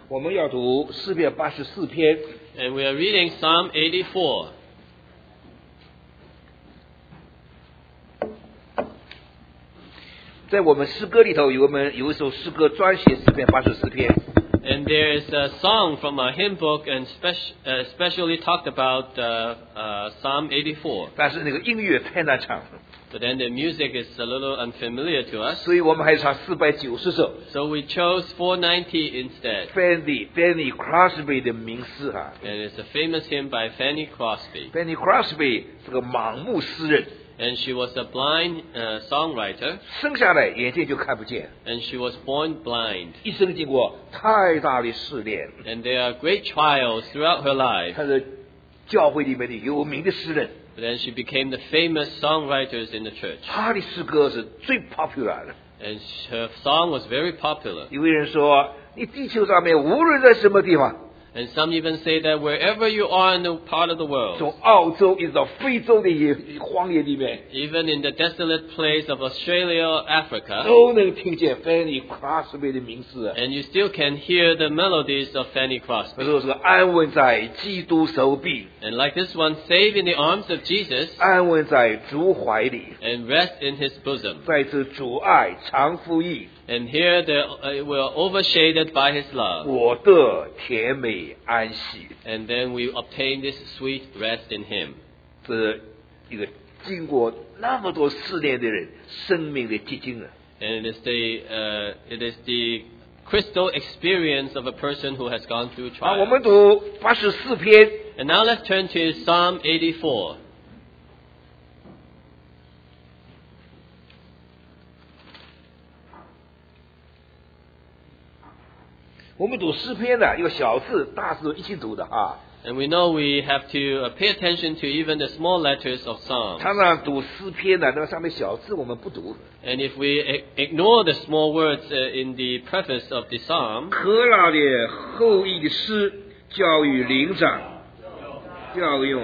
我们要读诗篇84篇。 And we are reading Psalm 84. 在我们诗歌里头有一首诗歌专写诗篇84篇。 And there is a song from our hymn book and especially talked about Psalm 84. 但是那个音乐太难唱， But then the music is a little unfamiliar to us. 所以我们还唱490首。 So we chose 490 instead. Fanny Crosby 的名诗哈。 And it's a famous hymn by Fanny Crosby. Fanny Crosby 是个盲目诗人， And she was a blind songwriter. 生下来眼睛就看不见， And she was born blind. 一生经过太大的试炼。 And there are great trials throughout her life. 他是教会里面的有名的诗人， But then she became the famous songwriters in the church. 他的诗歌是最 popular 的。 And her song was very popular. 有个人说，你地球上面无论在什么地方， And some even say that wherever you are in the part of the world, 从澳洲一直到非洲的荒野里面， even in the desolate place of Australia, Africa, 都能听见 Fanny Crosby 的名字。 and you still can hear the melodies of Fanny 他 Crosby. 说是安稳在基督手臂， And like this one, save in the arms of Jesus 安稳在主怀里， and rest in his bosom. 在这主爱常服役， And here we're overshaded by his love. 我的甜美安息。 And then we obtain this sweet rest in him. 这一个经过那么多试炼的人生命的结晶啊！ And it is the crystal experience of a person who has gone through 好，我 trials. 们读84篇。 And now let's turn to Psalm 84. 我们读诗篇的，有小字、大字一起读的啊。 And we know we have to pay attention to even the small letters of Psalms. 常常读诗篇的，那个上面小字我们不读。 And if we ignore the small words in the preface of the Psalm, 可拉的后裔的诗，教育灵长，教用。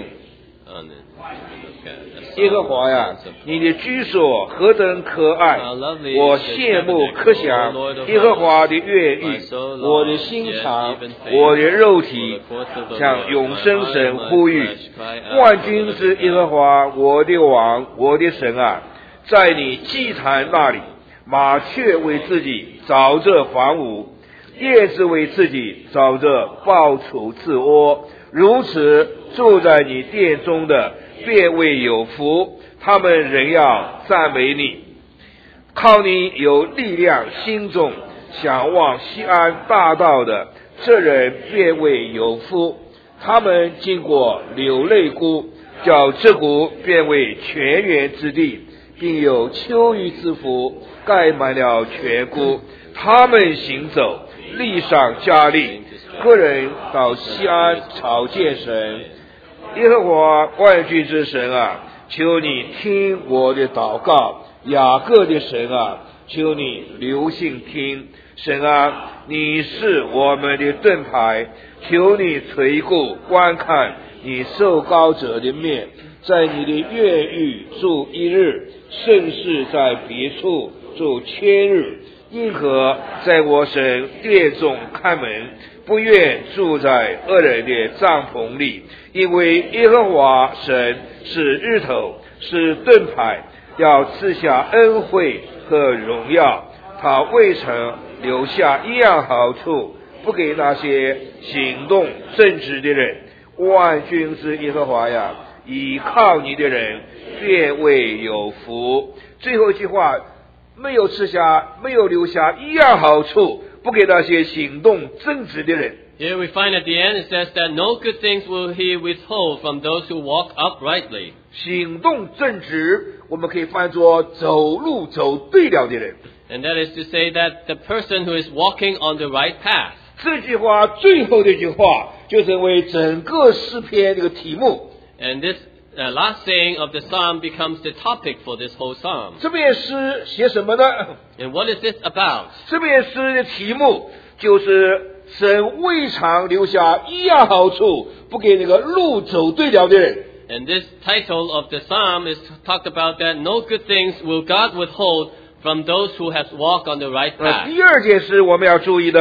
耶和华呀，你的居所何等可爱！我羡慕可想耶和华的愿意，我的心肠，我的肉体，向永生神呼吁。万军之耶和华，我的王，我的神啊，在你祭坛那里，麻雀为自己凿着房屋，燕子为自己凿着抱处自窝，如此住在你殿中的便为有福，他们仍要赞美你。靠你有力量，心中想望西安大道的，这人便为有福。他们经过流泪谷，叫这谷变为泉源之地，并有秋雨之福，盖满了全谷。他们行走，力上加力，个人到西安朝见神。耶和华万军之神啊，求你听我的祷告，雅各的神啊，求你留心听。神啊，你是我们的盾牌，求你垂顾观看你受膏者的面，在你的院宇住一日，甚是在别处住千日。因何在我神殿中看门，不愿住在恶人的帐篷里？因为耶和华神是日头，是盾牌，要赐下恩惠和荣耀。他未曾留下一样好处，不给那些行动正直的人。万军之耶和华呀，倚靠你的人便为有福。最后一句话，没有留下一样好处，不给那些行动正直的人。 here we find at the end it says that no good things will he withhold from those who walk uprightly. 行动正直，我们可以翻作走路走对了的人。 And that is to say that the person who is walking on the right path. 这句话最后的一句话，就成为整个诗篇这个题目。 And this last saying of the psalm becomes the topic for this whole psalm. 这篇诗写什么呢？ And what is this about? 这篇诗的题目就是神未尝留下一样好处，不给那个路走对了的人。 And this title of the psalm is talked about that no good things will God withhold from those who have walked on the right path. 第二件事我们要注意的，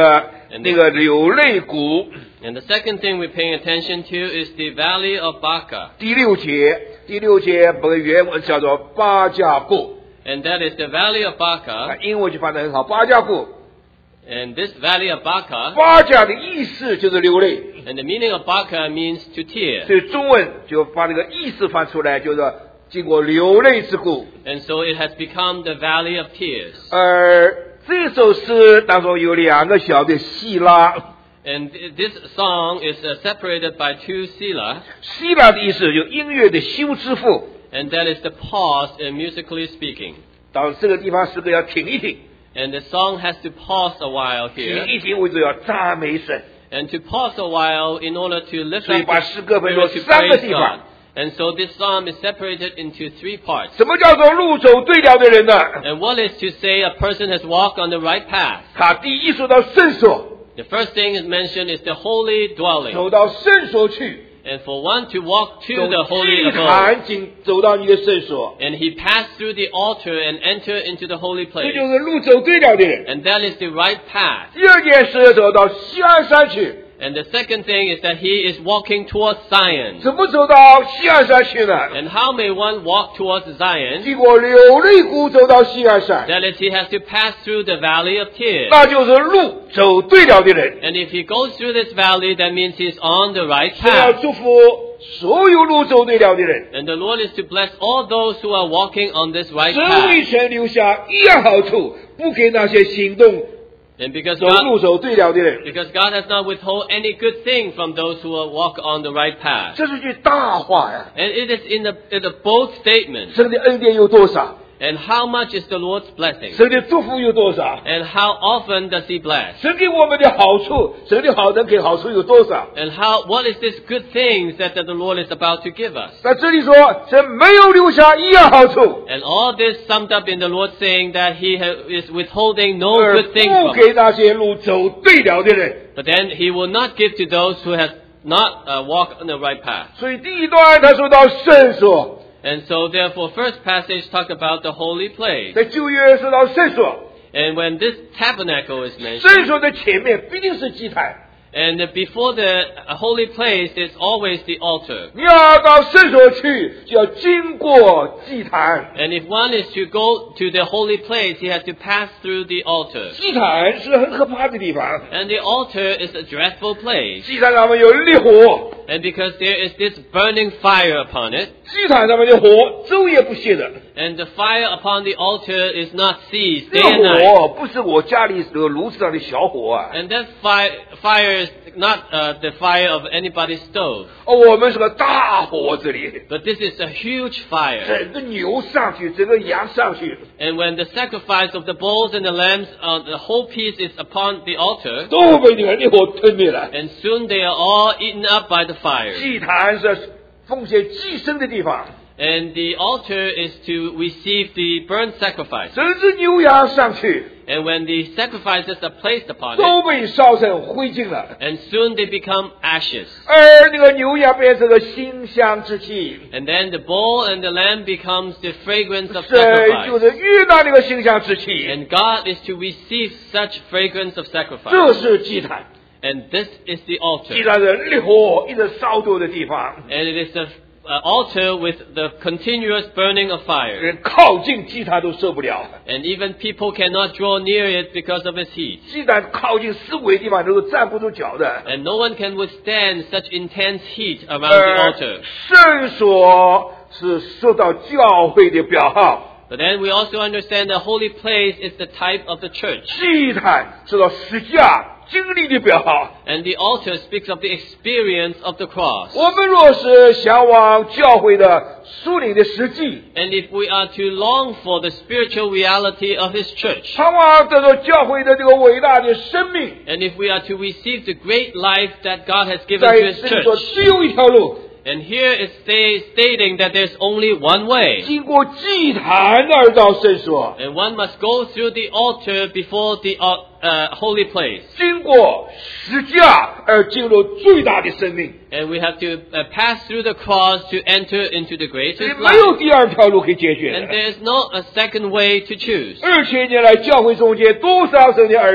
那个流泪谷。 And the second thing we're paying attention to is the Valley of Baca. 第六节本个原文叫做巴加谷。 And that is the Valley of Baca. 英文就翻得很好，巴加谷。 And this Valley of Baca. 巴加的意思就是流泪。 And the meaning of Baca means to tear. 所以中文就把这个意思翻出来，就是经过流泪之谷。 And so it has become the Valley of Tears. 而这首诗当中有两个小的希拉。 And this song is separated by two Sila. 希拉的意思就音乐的休之父。 And that is the pause in musically speaking. 到这个地方诗歌要停一停。 And the song has to pause a while here. 停一停为止要赞美神。 And to pause a while in order to lift 所以 up 把诗歌分作 to 三个 praise 地方。 God. And so this psalm is separated into three parts. 什么叫做路走对了的人呢？ And what is to say a person has walked on the right path? 他第一说到圣所， The first thing is mentioned is the holy dwelling. 走到圣所去， And for one to walk to 从 the holy 祭 abode. 坛走到你的圣所， And he passed through the altar and entered into the holy 这 place. 就是路走对了的人。 And that is the right path. 第二件事走到锡安山去， And the second thing is that he is walking towards Zion. 怎么走到锡安山去呢？ And how may one walk towards Zion? 经过流泪谷走到锡安山， That is, he has to pass through the valley of tears. 那就是路走对了的人。 And if he goes through this valley, that means he's on the right 是要 path. 祝福所有路走对了的人， And the Lord is to bless all those who are walking on this right 只为 path. 神留下一样好处，不给那些行动 And because 走路 God, 走对了的人。 because God has not withhold any good thing from those who walk on the right path. 这是句大话呀！ And it is in the bold statement. 神的恩典有多少？ And how much is the Lord's blessing? 神的祝福有多少？ And how often does he bless? 神给我们的好处，神的好人给好处有多少？ And what is this good things that the Lord is about to give us? 在这里说，神没有留下一样好处， And all this summed up in the Lord saying that he is withholding no 而 good things 不 from 给 us. 那些路走对了的人。 But then he will not give to those who have not walked on the right path. 所以第一段他说到圣所， And so therefore first passage talk about the holy place. 在旧约说到圣所， And when this tabernacle is mentioned, 圣所的前面必定是祭坛。 and before the holy place is always the altar. 你要到圣所去，就要经过祭坛。 And if one is to go to the holy place, he has to pass through the altar. 祭坛是很可怕的地方， And the altar is a dreadful place. 祭坛上面有烈火， And because there is this burning fire upon it, 祭坛上面的火昼夜不歇的。 and the fire upon the altar is not ceased 这 day and 个 night. 火不是我家里这个炉子上的小火啊， And that fire is not the fire of anybody's stove. 我们是个大火这里， But this is a huge fire. 整个牛上去，整个羊上去， And when the sacrifice of the bulls and the lambs, the whole piece is upon the altar, 都被那个烈火吞灭了。 and soon they are all eaten up by the fire. 祭坛是奉献祭牲的地方， And the altar is to receive the burnt sacrifice. 整只牛羊上去， And when the sacrifices are placed upon it, 都被烧成灰烬了。 and soon they become ashes. 而那个牛羊变成了馨香之气， And then the bull and the lamb becomes the fragrance of 神就 sacrifice. 是遇到那个馨香之气， And God is to receive such fragrance of sacrifice. 这是祭坛。 And this is the 祭 altar. 坛是烈火一直烧多的地方， And it is an altar with the continuous burning of fire. 人靠近祭坛都受不了。 And even people cannot draw near it because of its heat. 祭坛靠近四围地方都是站不住脚的。 And no one can withstand such intense heat around the altar. 圣所是受到教会的表号， But then we also understand the holy place is the type of the church. 祭坛受到十架经历的表号。 And the altar speaks of the experience of the cross. 我们若是向往教会的属灵的实际， And if we are to long for the spiritual reality of His church, 盼望得到教会的这个伟大的生命， and if we are to receive the great life that God has given 在 to His 这里说 church, 只有一条路， and here it stating that there's only one way, 经过祭坛而到圣所， and one must go through the altar before the holy place, 经过十架而进入最大的生命。 and we have to pass through the cross to enter into the 这 greatest 里没 life. 有第二条路可以解决 And 的。 there is no a second way to choose. 2000年来，教会中间多少神的儿女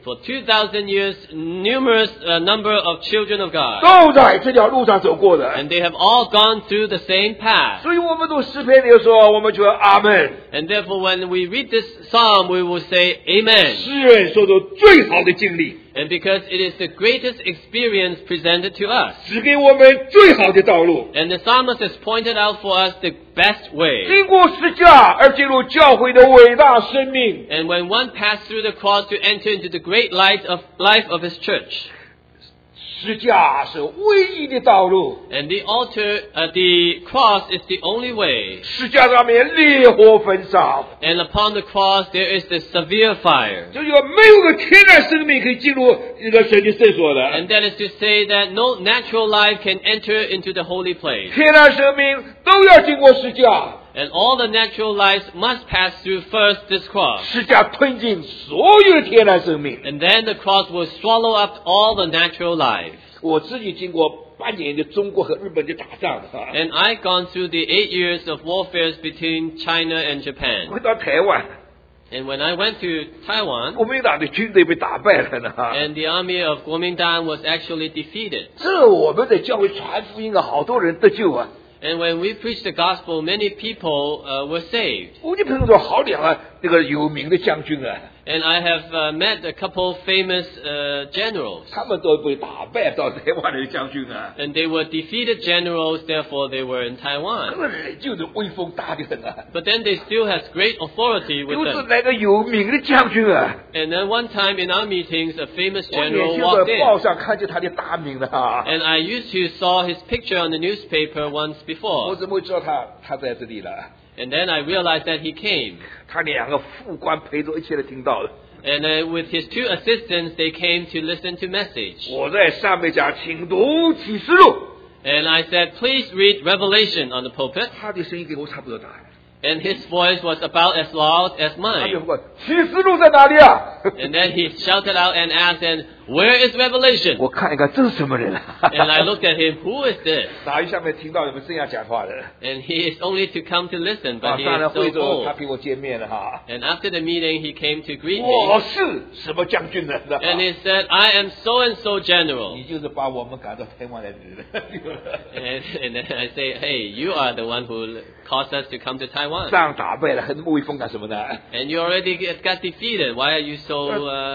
For 2,000 years, numerous number of children of God. 都在这条路上走过的。 And they have all gone through the same path. 所以我们读诗篇的时候，我们就说阿门。 And therefore, when we read this psalm, we will say, Amen. 诗人说出最好的经历， And because it is the greatest experience presented to us. 指给我们最好的道路。 And the psalmist has pointed out for us the best way. 经过十架而进入教会的伟大生命。 And when one passed through the cross to enter into the great life of his church. 十架是唯一的道路。 And the altar, the cross is the only way. 十架上面烈火焚烧， And upon the cross there is the severe fire. 就有没有个天然生命可以进入这个神的圣所的。 And that is to say that no natural life can enter into the holy place. 天然生命都要经过十架， And all the natural lives must pass through first this cross. 十架吞进所有的天然生命。 And then the cross will swallow up all the natural lives. 我自己经过8年的中国和日本的打仗啊， And I've gone through the 8 years of warfare between China and Japan. 回到台湾， And when I went to Taiwan, 国民党的军队被打败了呢。 and the army of Kuomintang was actually defeated. 这我们的教会传福音啊，好多人得救啊。 And when we preached the gospel, many people were saved. 我就碰到好两个那个有名的将军啊， And I have met a couple famous generals. 他们都被打败到台湾的将军啊， And they were defeated generals, therefore they were in 那 Taiwan. 个人就是威风大的很啊。 But then they still has great authority with 就是 them. 那个有名的将军啊， And then one time in our meetings, a famous 我 general 眼睛 walked 在报 in. 上看见他的大名了啊。 And I used to saw his picture on the newspaper once 我 before. 怎么会知道他在这里了？ And then I realized that he came. 他2个副官陪着一切都听到了。 And with his 2 assistants, they came to listen to message. 我在上面讲，请读启示录， And I said, please read Revelation on the pulpit. 他的声音跟我差不多大。 And his voice was about as loud as 他就 mine. 问：启示录在哪里啊？ And then he shouted out and asked, and where is Revelation? 我看一看，这是什么人啊？ And I looked at him, who is this? 哪一下面听到你们这样讲话的？ And he is only to come to listen, but he 上了 is 会 so 之后，他 old. 陪我见面了哈。 And after the meeting, he came to greet 我 me. 是什么将军呢？ And he said, I am so-and-so general. 你就是把我们赶到台湾来的人。 And then I say, hey, you are the one who caused us to come to Taiwan. 仗打败了，很威风干什么呢？ And you already got defeated. Why are you so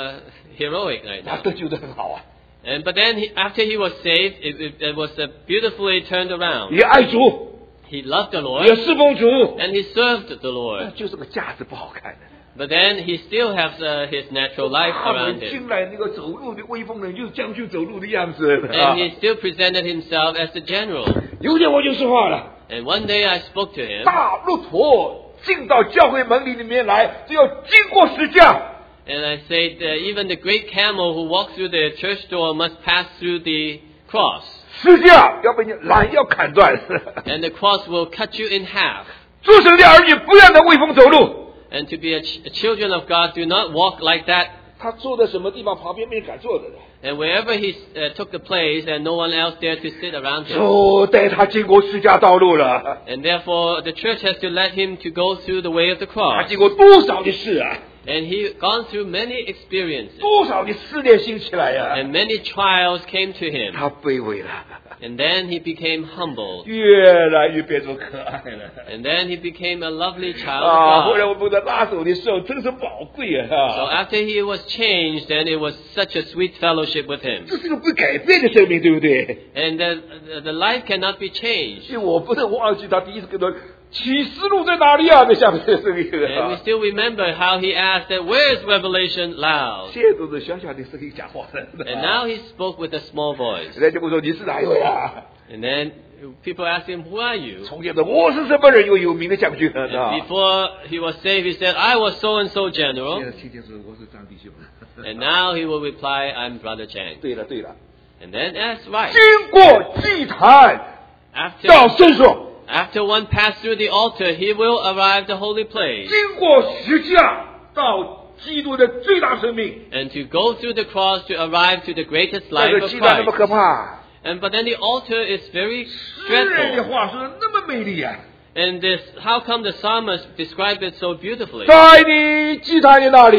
heroic right 他 now? 得救的很好啊， But then after he was saved, it was beautifully turned around. 也爱主， He loved the 也 Lord 侍奉主， and he served the Lord. 就是个架子不好看的。 But then he still has his natural life 他们 around him. 进来那个走路的威风人，就是将军走路的样子。 And he still presented himself as the general. 有一天我就说话了， And one day I spoke to him. 大骆驼进到教会门里面来，就要经过十架。 And I said, even the great camel who walks through the church door must pass through the cross. 十架要被你拦腰砍断。 And the cross will cut you in half. 做神的儿女不要在威风走路。 And to be children of God, do not walk like that. 他坐在什么地方旁边没人敢坐的。 And wherever he took the place, and no one else dared to sit around him. 主带他经过十架道路了。 And therefore, the church has to let him to go through the way of the 他 cross. 经过多少的事啊， And he gone through many experiences. 多少的试炼兴起来呀、 And many trials came to him. 他卑微了， And then he became humble. 越来越变成可爱了。 And then he became a lovely child 啊，后 of 来 God. 我们跟他拉手的时候，真是宝贵 So 啊！ after he was changed, then it was such a sweet fellowship with him. 这是个不改变的生命，对不对？ And the life cannot be changed. 所以我不能忘记他第一次跟他启示录在哪里啊？那下面的声音 And we 啊， still remember how he asked that, where is Revelation loud? 现在都是小小的声音讲话的。 And now he spoke with a small voice. 人家就会说你是哪一位啊？ And then people asked him, who are you? 从前的我是什么人？有名的将军啊 And。before he was saved, he said, I was so-and-so 现 general. 在听见说我是张弟兄。 And now he will reply, I'm Brother Chang. 对了对了， And then that's right. 经过祭坛到 After 圣所， one passed through the altar, he will arrive the holy place. 经过十架到基督的最大生命。 And to go through the cross to arrive to the greatest 这 life 个 of 祭坛那么 Christ. 可怕， But then the altar is very 诗人的 dreadful. 话说的那么美丽啊！ And how come the psalmist described it so beautifully? 在你祭坛的那里，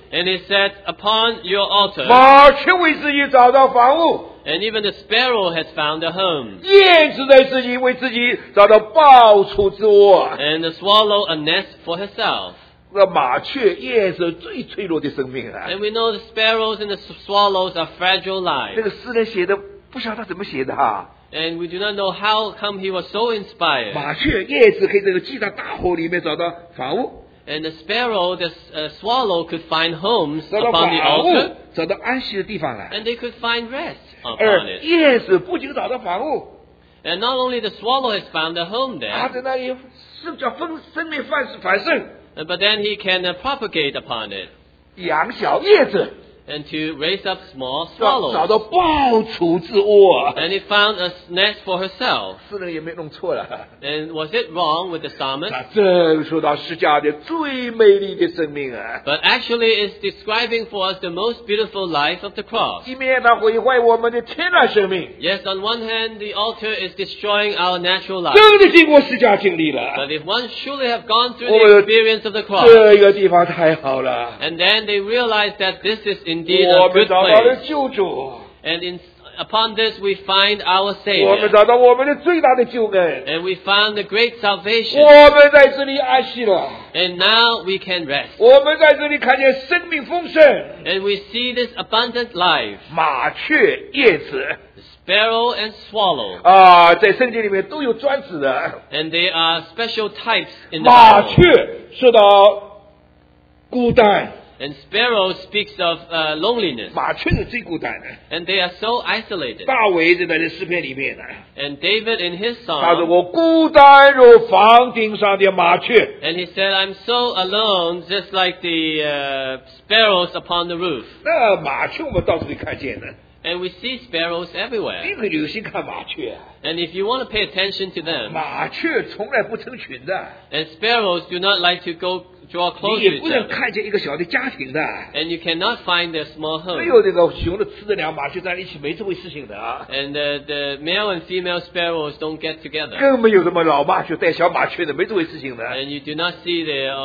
And he said, upon your altar, 麻雀为自己找到房屋， and even the sparrow has found a home, 燕子在自己为自己找到抱处之窝。 and the swallow a nest for herself. 这麻雀、燕子最脆弱的生命啊！ And we know the sparrows and the swallows are fragile 这 lives. 个诗人写的不晓得他怎么写的哈。 And we do not know how come he was so inspired. 麻雀、燕子可以这个击打大火里面找到房屋， And the sparrow, the swallow could find homes 找到 upon the 房 altar, 屋，找到安息的地方来。 and they could find rest upon 而 it. 燕子不仅找到房屋， And not only the swallow has found a home 它 there, 在那里叫生命繁盛， but then he can propagate upon it 养小燕子， and to raise up small 找 swallows. 到抱处之窝。 And he found a nest for herself. 诗人也没弄错了， And was it wrong with the psalmist? 他正说到释迦的最美丽的生命啊！ But actually it's describing for us the most beautiful life of the cross. 一面它毁坏我们的天然生命， Yes, on one hand, the altar is destroying our natural life. 真的经过释迦经历了。 But if one surely have gone through Oh, the experience of the cross, 这个地方太好了， and then they realize that this is indeed 我 a 们 good 找到了 place. 救主， And upon this we find our 我们 Savior. 找到我们的最大的救恩， And we found the great salvation. 我们在这里安息了， And now we can rest. 我们在这里看见生命丰盛， And we see this abundant life. 麻雀、燕子 The sparrow and swallow. 啊，在圣经里面都有专指的。 And they are special types in the 麻 Bible. 雀说到孤单， And sparrow speaks of loneliness. 麻雀是最孤单的。 And they are so isolated. 大卫在这诗篇里面呢， And David in his 他说 song, 我孤单如房顶上的麻雀。 and he said, I'm so alone, just like the sparrows upon the roof. 那麻雀我们到处都看见的， And we see sparrows 你 everywhere. 可以留心看麻雀。 And if you want to pay attention to them, 麻雀从来不成群的， and sparrows do not like to draw 你 close 也 to 不 each 能 other. 看见一个小的家庭的。 And you cannot find their small 没 home. 有这个雄的吃的两麻雀在一起没这回事情的啊， And the male and female sparrows don't get together. 更没有什么老麻雀带小麻雀的，没这回事情的。 And you do not see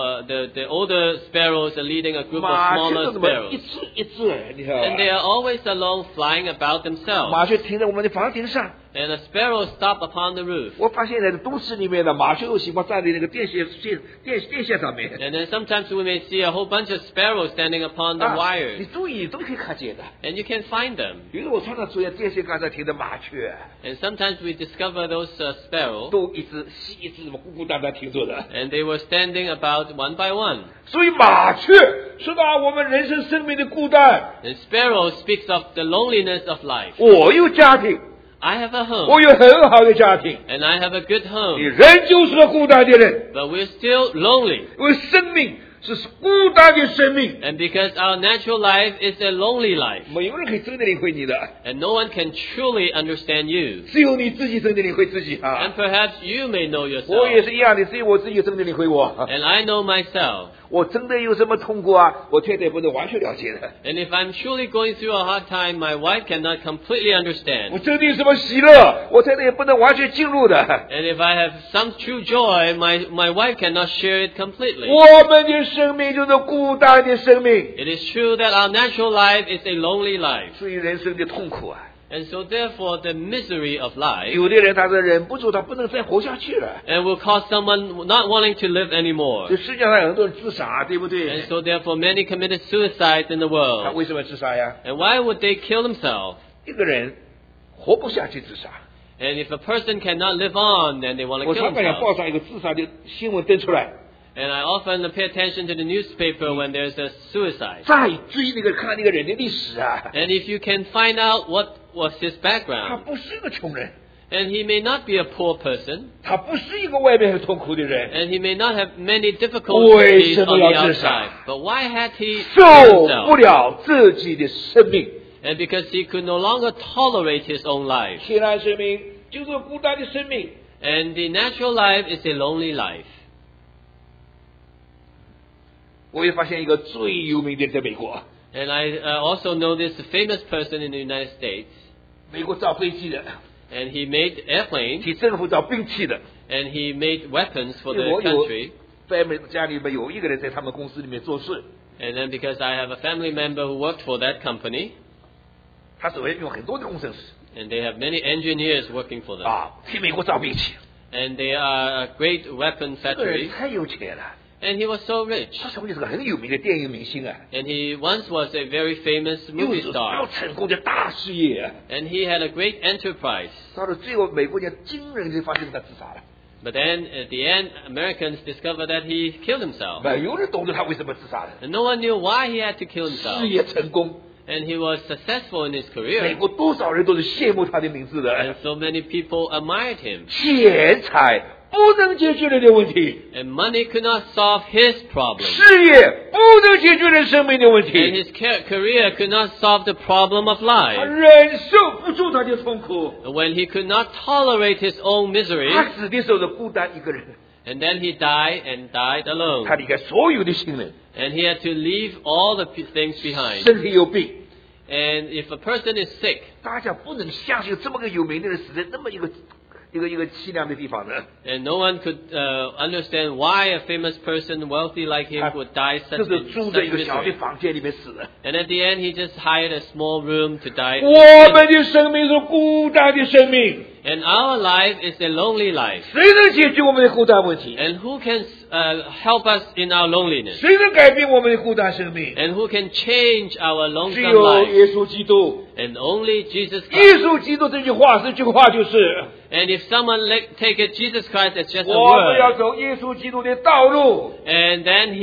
the older sparrows are leading a group of 麻雀 smaller 都怎么一 sparrows. 只一只，你看 And they 吧？ are always alone flying about themselves. 麻雀停在我们的房顶上。 And the sparrows stop upon the roof. 我发现在都市里面的麻雀都喜欢站在那个电线上面。 And then sometimes we may see a whole bunch of sparrows standing upon the 你 wires. 注意都可以看见的。 And you can find them. 比如我常常注意电线杆上停的麻雀， And sometimes we discover those sparrows. 都一只吸一只，孤孤单单停着的。 And they were standing about one by one. 所以麻雀说到我们人生生命的孤单。 And sparrow speaks of the loneliness of life. 我有家庭， I have a home. 我有很好的家庭， And I have a good 你 home. 人就是个孤单的人， But we're still lonely. 因为生命是孤单的生命， And because our natural life is a lonely life. 没有人可以真的领会你的， And no one can truly understand you. 只有你自己真的领会自己 And 啊！ perhaps you may know 我 yourself. 也是一样的，只有我自己真的领会我。 And I know myself. 我真的有什么痛苦啊？我太太不能完全了解的。 And if I'm truly going through a hard time, my wife cannot completely 我 understand. 真的有什么喜乐，我太太也不能完全进入的。 And if I have some true joy, my wife cannot share it completely. 我们的生命就是孤单的生命， It is true that our natural life is a lonely life. 所以人生的痛苦啊。 And so therefore the misery of life 有的人他是忍不住，他不能再活下去了。 and will cause someone not wanting to live anymore. 这世界上有很多人自杀，对不对 And？so therefore many committed suicide in the 他 world. 为什么自杀呀？ And why would they kill themselves? 一个人活不下去自杀。 And if a person cannot live on, then they want to 我 kill 常常想 themselves. 报上一个自杀的新闻登出来， And I often pay attention to the newspaper when there's a suicide. 再追那个看那个人的历史啊， And if you can find out what was his 他 background, 不是一个穷人， and he may not be a poor person, 他不是一个外面很痛苦的人， and he may not have many difficulties 为什么 on 要 the 自杀？ outside, but why had he 受 killed 不 himself? 了自己的生命。 And because he could no longer tolerate his own life. 天然生命就是孤单的生命。 And the natural life is a lonely life. 我也发现一个最有名的人在美国， And I also know this famous person in the United States. 美国造飞机的， And he made airplanes, 替政府造兵器的。 and he made weapons for the 我有 country. 在家里面有一个人在他们公司里面做事， And then because I have a family member who worked for that company, 他手下有很多的工程师 and they have many engineers working for them. 啊，替美国造兵器。 And they are a great weapon 这个人 factory. 太有钱了， And he was so rich. 他成为是个很有名的电影明星啊， And he once was a very famous 又 movie 是要 star. 成功的大事业啊。 And he had a great enterprise. 到了最后，美国人惊人的发现他自杀了， But then at the end, Americans discovered that he killed himself. 没有人懂得他为什么自杀的。 And no one knew why he had to kill 事 himself. 业成功， And he was successful in his 美 career. 国多少人都是羡慕他的名字 And 的。 so many people admired him. 钱财不能解决人的问题， And money could not solve his problem. 事业不能解决人生命的问 And 题。 his career could not solve the problem of 他 life. 忍受不住他的痛苦， When he could not tolerate his own 他 misery, 死的时候是孤单一个人， and then he died and died 他 alone. 离开所有的亲人， And he had to leave all the things behind. 身体有病。 And if a person is sick, 大家不能相信这么个有名的人死在那么一个凄凉的地方呢？ and no one could understand why a famous person, wealthy like him, would die 就 such 是 in 住 such 在一个小的 misery. 房间里面死的。 And at the end, he just hired a small room to die. 我们的生命是孤单的生命， And our life is a lonely life. 谁能解决我们的孤单问题？ And who can help us in our loneliness? 谁能改变我们的孤单生命？ And who can change our 只 lonesome 有 life? 耶稣基督。 And only Jesus 耶 Christ. 稣基督这句话就是， And if someone take it Jesus Christ as just a 我们要 word, 走耶稣基督的道路。 and then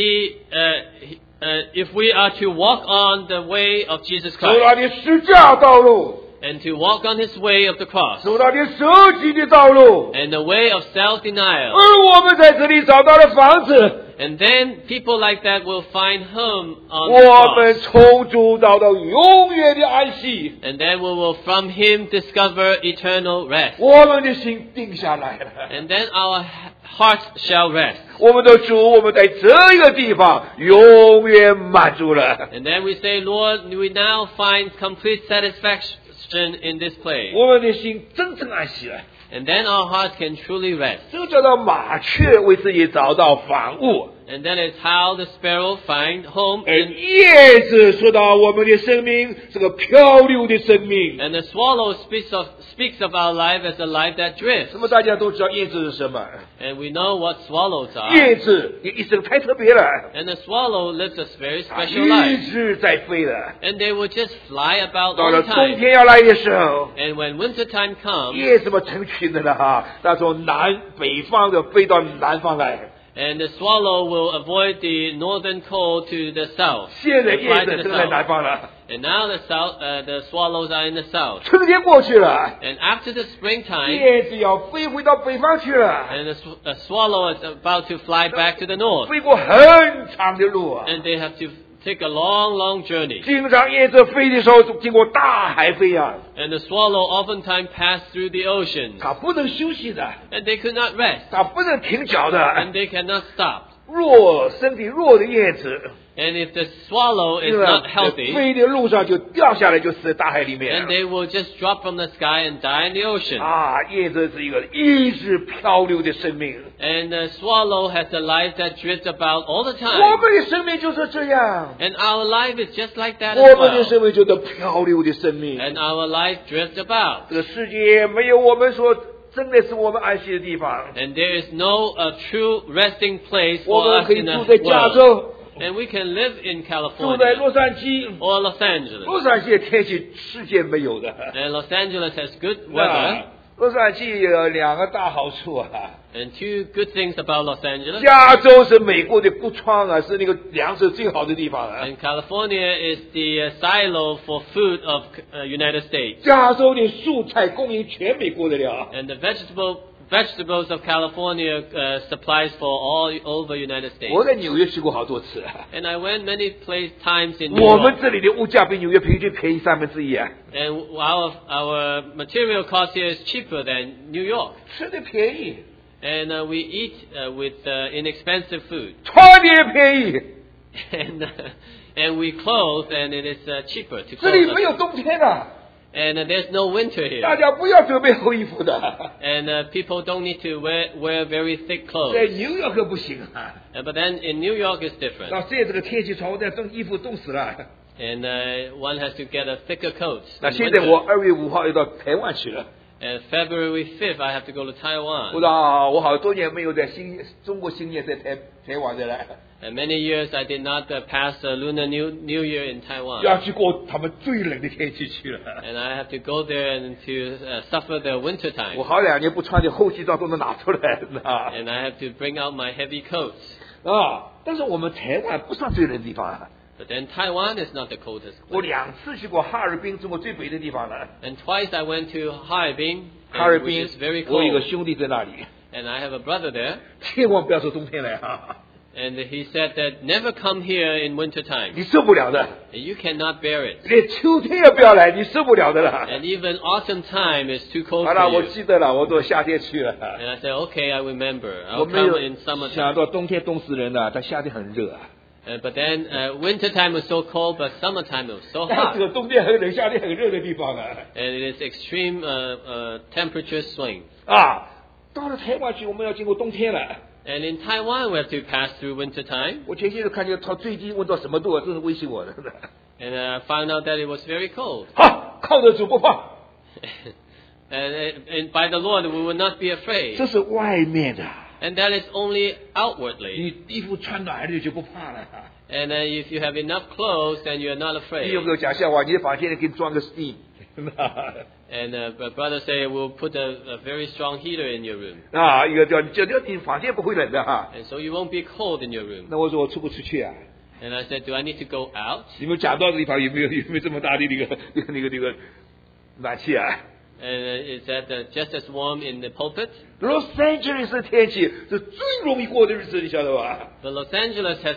if we are to walk on the way of Jesus 走他 Christ, 的十架道路， and to walk on His way of the cross, 走他的舍己的道路， and the way of self-denial, 而我们在这里找到了房子， and then people like that will find home on 我 the 们 cross, 从主找到永远的安息， and then we will from Him discover eternal rest, 我们的心定下来了。 and then our hearts shall rest. 我们的主，我们在这个地方永远满足了， And then we say, Lord, we now find complete satisfaction in this place. 我们的心真正安息了。 And then our hearts can truly rest. 这个叫做麻雀为自己找到房屋， And that is how the sparrow find home. 而叶子说到我们的生命是个漂流的生命。 And the swallow speaks of our life as a life that drifts. 那么大家都知道叶子是什么？ And we know what swallows are. 叶子你一生太特别了， And the swallow lives a very 它 special 一 life. 直在飞的。 And they will just fly about 到 all 了 the 冬 time. 天要来的时候， And when winter time comes, 叶子们成群的了哈，那从北方的飞到南方来。 and the swallow will avoid the northern cold to the south. 现在 And 叶 fly 子 to 正 the 在南 south. 方了， And now the swallows are in the south. 春天过去了， And after the springtime, 叶子要飞回到北方去了， and the swallow is about to fly back to the north. 飞过很长的路啊。 And they have to take a long, long journey. 经常叶子飞的时候，经过大海飞啊， And the swallow oftentimes pass through the oceans. 它不能休息的， And they could not rest. 它不能停脚的。 And they cannot stop. 身体弱的叶子， And if the swallow is 对吧 not healthy, 飞的路上就掉下来，就死在大海里 then 面。 they will just drop from the sky and die in the ocean. 啊，叶子是一个一直漂流的生命。 And the swallow has a life that drifts about all the 我 time. 们的生命就是这样， And our life is just like that 我 as 们的 well. 生命就是漂流的生命。 And our life drifts about. 这个世界没有我们说真的是我们安息的地方。 And there is no true resting place 我 for 们 us 可以 in the 住在加 world. 州， And we can live in 住在 California 洛杉矶。 or Los Angeles. 洛杉矶的天气世界没有的。 And Los Angeles has good 那 weather. 洛杉矶有两个大好处啊。 And two good things about Los Angeles. 加州是美国的谷仓啊，是那个粮食最好的地方啊。 And California is the silo for food of United States. 加州的蔬菜供应全美国的了。 And the vegetables of California supplies for all over United States. 我在纽约去过好多次啊。 And I went many times in New 我们 York. 这里的物价比纽约平均便宜1/3啊， And our material cost here is cheaper than New York. 吃的便宜， And we eat with inexpensive food. 穿的也便宜。 And we clothe, and it is cheaper to 这里 clothe 没有 us. 冬天啊， And there's no winter here. 大家不要准备厚衣服的。 And people don't need to wear very thick 在 clothes. 纽约可不行啊！ But then in New York it's different. 那现在这个天气潮，我在冻衣服冻死了。 And one has to get a thicker coat. 那 in 现在 winter. 我2月5号要到台湾去了。 And February 5th I have to go to Taiwan. 我好多年没有在中国新年在台湾的了。 And many years I did not pass Lunar New Year in Taiwan. 要去过他们最冷的天气去了。 And I have to go there and to suffer the winter 我 time. 好2年不穿的厚西装都能拿出来啊！ And I have to bring out my heavy coats. 但是我们台湾不算最冷的地方啊。 But then Taiwan is not the coldest 我 place. 2次去过哈尔滨，中国最北的地方了。 And twice I went to Harbin, 哈尔 which 滨 is very， 我有一个 cold. 兄弟在那里， And I have a brother there. 千万不要说冬天来啊， And he said that never come here in winter time. 你受不了的。 You cannot bear it. 连秋天也不要来，你受不了的了。 And even autumn time is too cold 好了， for 我 you. 记得了，我到夏天去了。 And I said, okay, I remember. 我 I'll 没有 come in 想 summertime. 到冬天冻死人了，但夏天很热啊。 But then winter time was so cold, but summertime was so 这 hot. 个冬天很冷，夏天很热的地方啊。 And it is extreme temperature swing. 到了台湾去，我们要经过冬天了。 And in Taiwan, we have to pass through winter time. 我前些日看见它最低温到什么度啊，真是威胁我的。 And I found out that it was very cold. 好，靠得住不怕。 And by the Lord, we will not be afraid. 这是外面的， And that is only outwardly. 你衣服穿暖了就不怕了。 And if you have enough clothes, then you are not 你 afraid. 有没有讲笑话？你的房间里给你装个 steam。 And brother say we'll put a very strong heater in your room. 一个叫你房间不会冷的哈。 And so you won't be cold in your room. 那我说我出不出去啊？ And I said, do I need to go out? 你们讲道的地方有没有这么大的那个暖气啊？ And is that just as warm in the pulpit? Los Angeles 的天气是最容易过的日子，你晓得吧？ But Los Angeles has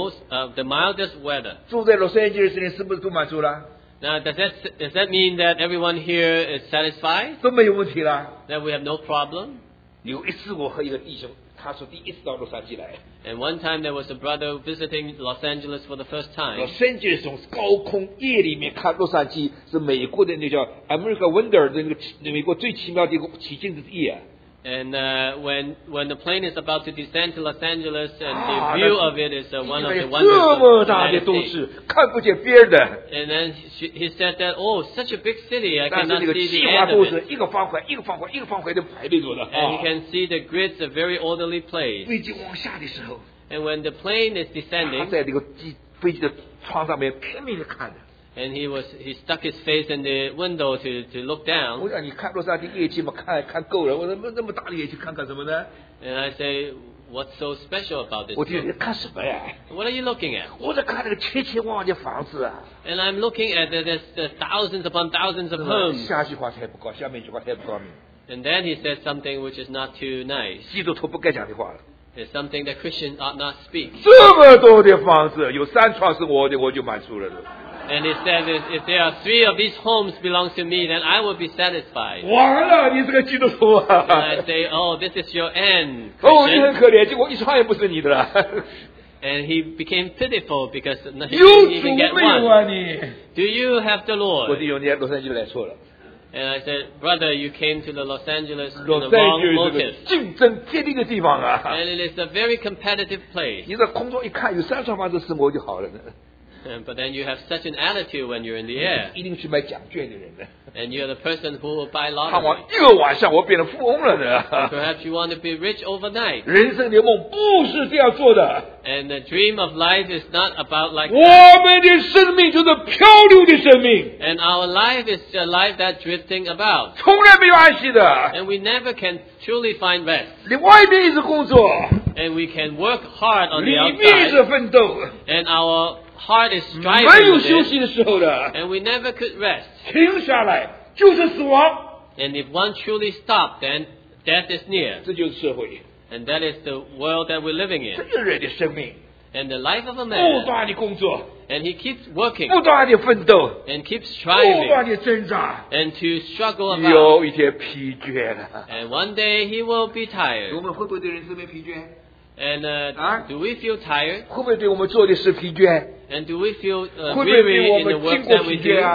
the mildest weather. 住在 Los Angeles 的人是不是都满足了？ Now, does that mean that everyone here is satisfied? 都没有问题了。 That we have no problem? 有一次我和一个弟兄，他说第一次到洛杉矶来。 And one time there was a brother visiting Los Angeles for the first time. Los Angeles 从高空夜里面看洛杉矶，是美国的那叫 America Wonder 的那个美国最奇妙的一个奇景的夜。 And when the plane is about to descend to Los Angeles, and the view of it is one of the 这 wonders 么 of the 大的 United 都 States. 市，看不见边儿的。 And then he said that, oh, such a big city, I 但是 cannot 那个 see 计 the 划 end 都 of 是 it. 一个方块一个方块一个方块的排列着的。 And you can see the grids are very orderly placed. 飞机往下的时候， And when the plane is 他 descending, 在这个飞机的窗上面拼命的看着。 and he stuck his face in the window to look 我 down. 让你看洛杉矶夜景嘛，看够了。我说那么大的夜景看干什么呢？ And I say, what's so special about this? 我就你看什么呀？ What are you looking at? 我在看那个千千万万的房子啊。 And I'm looking at the thousands upon thousands of homes. 下句话太不高，下面一句话太不高明。 And then he said something which is not too nice. 基督徒不该讲的话了。 It's something that Christians ought not speak. 这么多的房子，有3幢是我的，我就满足了。 And he said, if there are 3 of these homes belong to me, then I will be satisfied. 完了，你这个基督徒 And 啊！ I say, oh, this is your end, 哦，你很 Christian. 可怜，结果一幢也不是你的了。 And he became pitiful because he 有 didn't 主 even get 没有 one. 啊你？ Do you have the 我 Lord? 弟兄，你在洛杉矶来错了。 And I said, brother, you came to the Los Angeles in 洛 the 杉 wrong 矶是个 motive. 竞争激烈的地方啊！ And it is a very competitive place. 你在空中一看，有3幢房子是我就好了呢。 But then you have such an attitude when you're in the air. 一定去买奖券的人呢。 And you're the person who will buy 盼望 lottery. 一个晚上我变成富翁了呢。 Perhaps you want to be rich overnight. 人生的梦不是这样做的。 And the dream of life is not about like 我 that. 们的生命就是漂流的生命， And our life is a life that's drifting about. 从来没有安息的。 And we never can truly find rest. 你外面一直工作， And we can work hard on 里 the 面一直 outside. 奋斗， And our heart is 没 striving 有 with 休 it. 息的时候的。 And we never could rest. 停下来就是死亡， And if one truly stopped, then death is near. 这就是社会， And that is the world that we're living 这 in. 就是人的生命。 And the life of a 不 man. 断的工作， And he keeps working. 不断的奋斗， And keeps 不断 striving. 的挣扎， And to struggle about. 有一天疲倦了。 And one day he will be 我 tired. 们会不会对人生没疲倦？ And Huh? do we feel tired? 会不会对我们做的事疲倦？ And do we feel 会不会对 weary 我 in the 们经 work 过 that we 疲 do? 倦啊？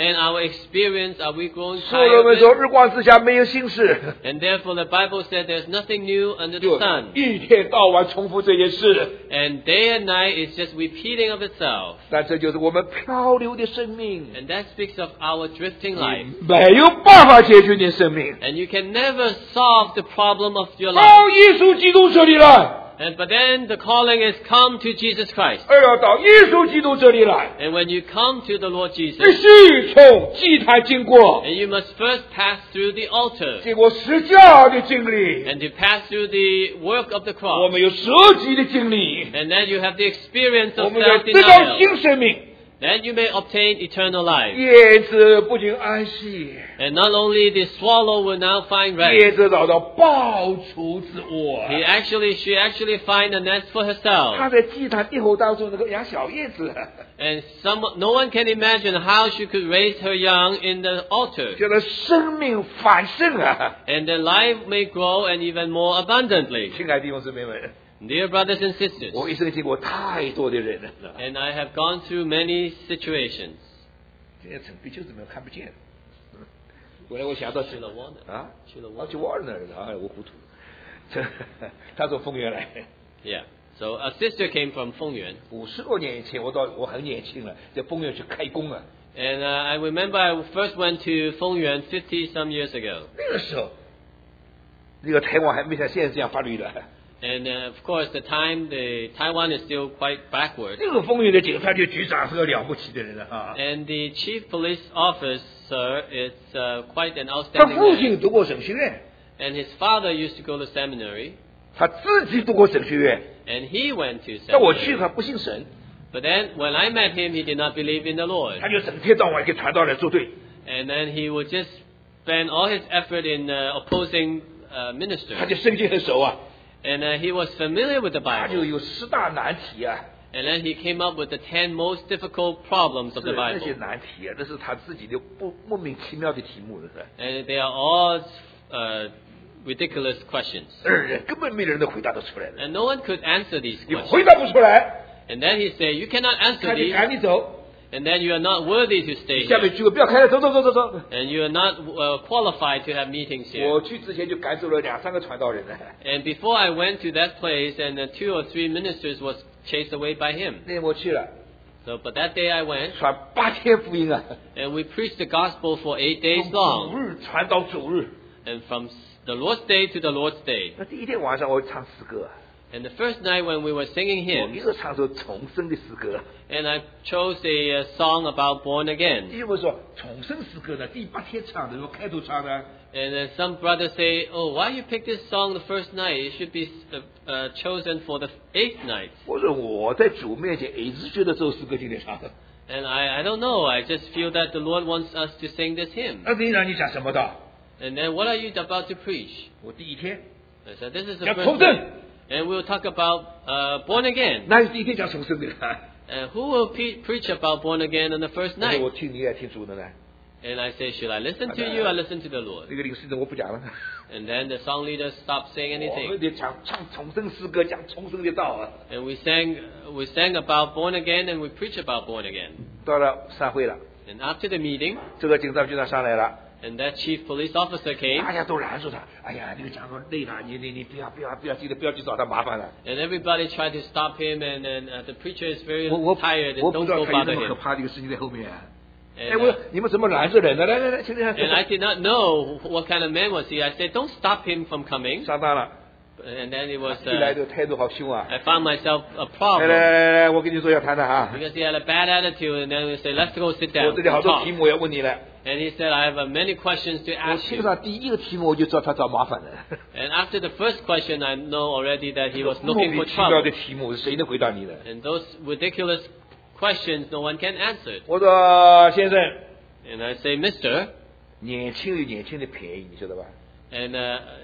And our experience, are we growing 所罗 tired 门 of 说 it? 日光之下没有新事， And therefore the Bible said there's nothing new under 就 the sun. 一天到晚重复这件事。 And day and night is just repeating of itself. 但这就是我们漂流的生命， And that speaks of our drifting life. 没有办法解决你的生命。 And you can never solve the problem of your 到 life. 耶稣基督这里来， But then the calling is come to Jesus Christ. 而要到耶稣基督这里来， And when you come to the Lord 必 Jesus, 须从祭坛经过， and you must first pass through the altar. 经过十架的经历， And to pass through the work of the 我 cross. 们有舍己的经历， And then you have the experience 我 of 们要得到 self-denial. 新生命。 Then you may obtain eternal life. 叶子不仅安息， And not only the swallow will now find rest. 叶子找到抱雏之窝。 She actually find a nest for herself. 他在祭坛地后当中能够养小叶子， And no one can imagine how she could raise her young in the altar. 叫做生命繁盛啊！ And their life may grow and even more abundantly. 亲爱的弟兄姊妹们， Dear brothers and sisters, 我一生见过太多的人了， and I have gone through many situations. 这些城壁就是没有看不见。后来我想到是 Sheila Warner. 啊， Sheila 哦， Warner. 去沃尔那儿的，哎，我糊涂。这他从丰原来， Yeah. So a sister came from Fengyuan. 50多年以前，我很年轻了，在丰原去开工啊。 And I remember I first went to Fengyuan 50 some years ago. 那个时候，那个台湾还没像现在这样法律的。 And of course, the Taiwan is still quite backward. 那个丰原的警察局局长是个了不起的人了啊。 And the chief police officer is quite an 他 outstanding 父 man. 亲读过神学院， And his father used to go to seminary. 他自己读过神学院。 And he went to 但我去 seminary. 他不信神， But then when I met him, he did not believe in the Lord. 他就整天到晚给传道人作对。 And then he would just spend all his effort in opposing 他 ministers. 就圣经很熟啊， And he was familiar with the 他就 Bible. 有10大难题啊。 And then he came up with the 10 most difficult problems of 是 the 那些 Bible. 难题啊，这是他自己的莫名其妙的题目，是吧？ And they are all ridiculous questions. 人根本没人能回答得出来的。 And no one could answer these 你 questions. 回答不出来， And then he said, you cannot 他 answer 就 these, 赶你走。 and then you are not worthy to stay 下 here. 面举个表开了，走走走走走。 And you are not qualified to have meetings here. 我去之前就赶走了2、3个传道人呢。 And before I went to that place, and 2 or 3 ministers was chased away by him. 那天我去了， So, but that day I went, 传8天福音啊， and we preached the gospel for 8 days 从 long. 主日传到主日。 And from the Lord's day to the Lord's day. 那第一天晚上我唱诗歌， And the first night when we were singing 我 hymns, 一个唱首重生的诗歌。 and I chose a song about born again. 因为说重生诗歌呢，第8天唱的，我开头唱的。 And some brothers say, oh, why you pick this song the first night? It should be chosen for the 8th night. 我说我在主面前一直觉得这首诗歌今天唱的。 And I don't know. I just feel that the Lord wants us to sing this hymn. 那平常你讲什么道？ And then what are you about to preach? 我第一天 I said, this is the 讲 first 重 night. 生， And we'll talk about born again. 哪有第一天讲重生的呢？ And who will preach about born again on the first 我说 night? 我听你也听主的呢。 And I say, should I listen to you or listen to the Lord? 那个领诗人我不讲了， And then the song leader stopped saying 我 anything. 们得唱重生诗歌，讲重生的道啊。 And we sang about born again, and we preach about born again. 到了散会了， And after the meeting, 这个警察局长上来了， and that chief police officer came, 大家都拦住他。哎呀，那个讲说累了，你不要记得不要去找他麻烦了。 and everybody tried to stop him, and the preacher is very 我 tired, and 我不 don't 知道 go 还有 bother 那么可 him. 怕的一个事情在后面。哎， And, 我你们怎么拦着人呢？来，请你 and I did not know what kind of man was he. I said, don't stop him from coming. 上当了， And then it was, 一来这个态度好凶啊！ I found myself a 来 problem 来，我跟你说要谈谈啊！ because he had a bad attitude. And then we said, let's go sit 我 down 这里好 and 多 talk. 题目要问你了。 And he said, I have many questions to 我 ask 听 you. 上第一个题目我就知道他找麻烦了。 And after the first question, I know already that he was 莫 looking 名 for 其妙的 trouble. 题目，谁能回答你的？ And those ridiculous questions, no one can answer. 我说先生， And I say, Mister, 年轻有年轻的便宜，你晓得吧？ and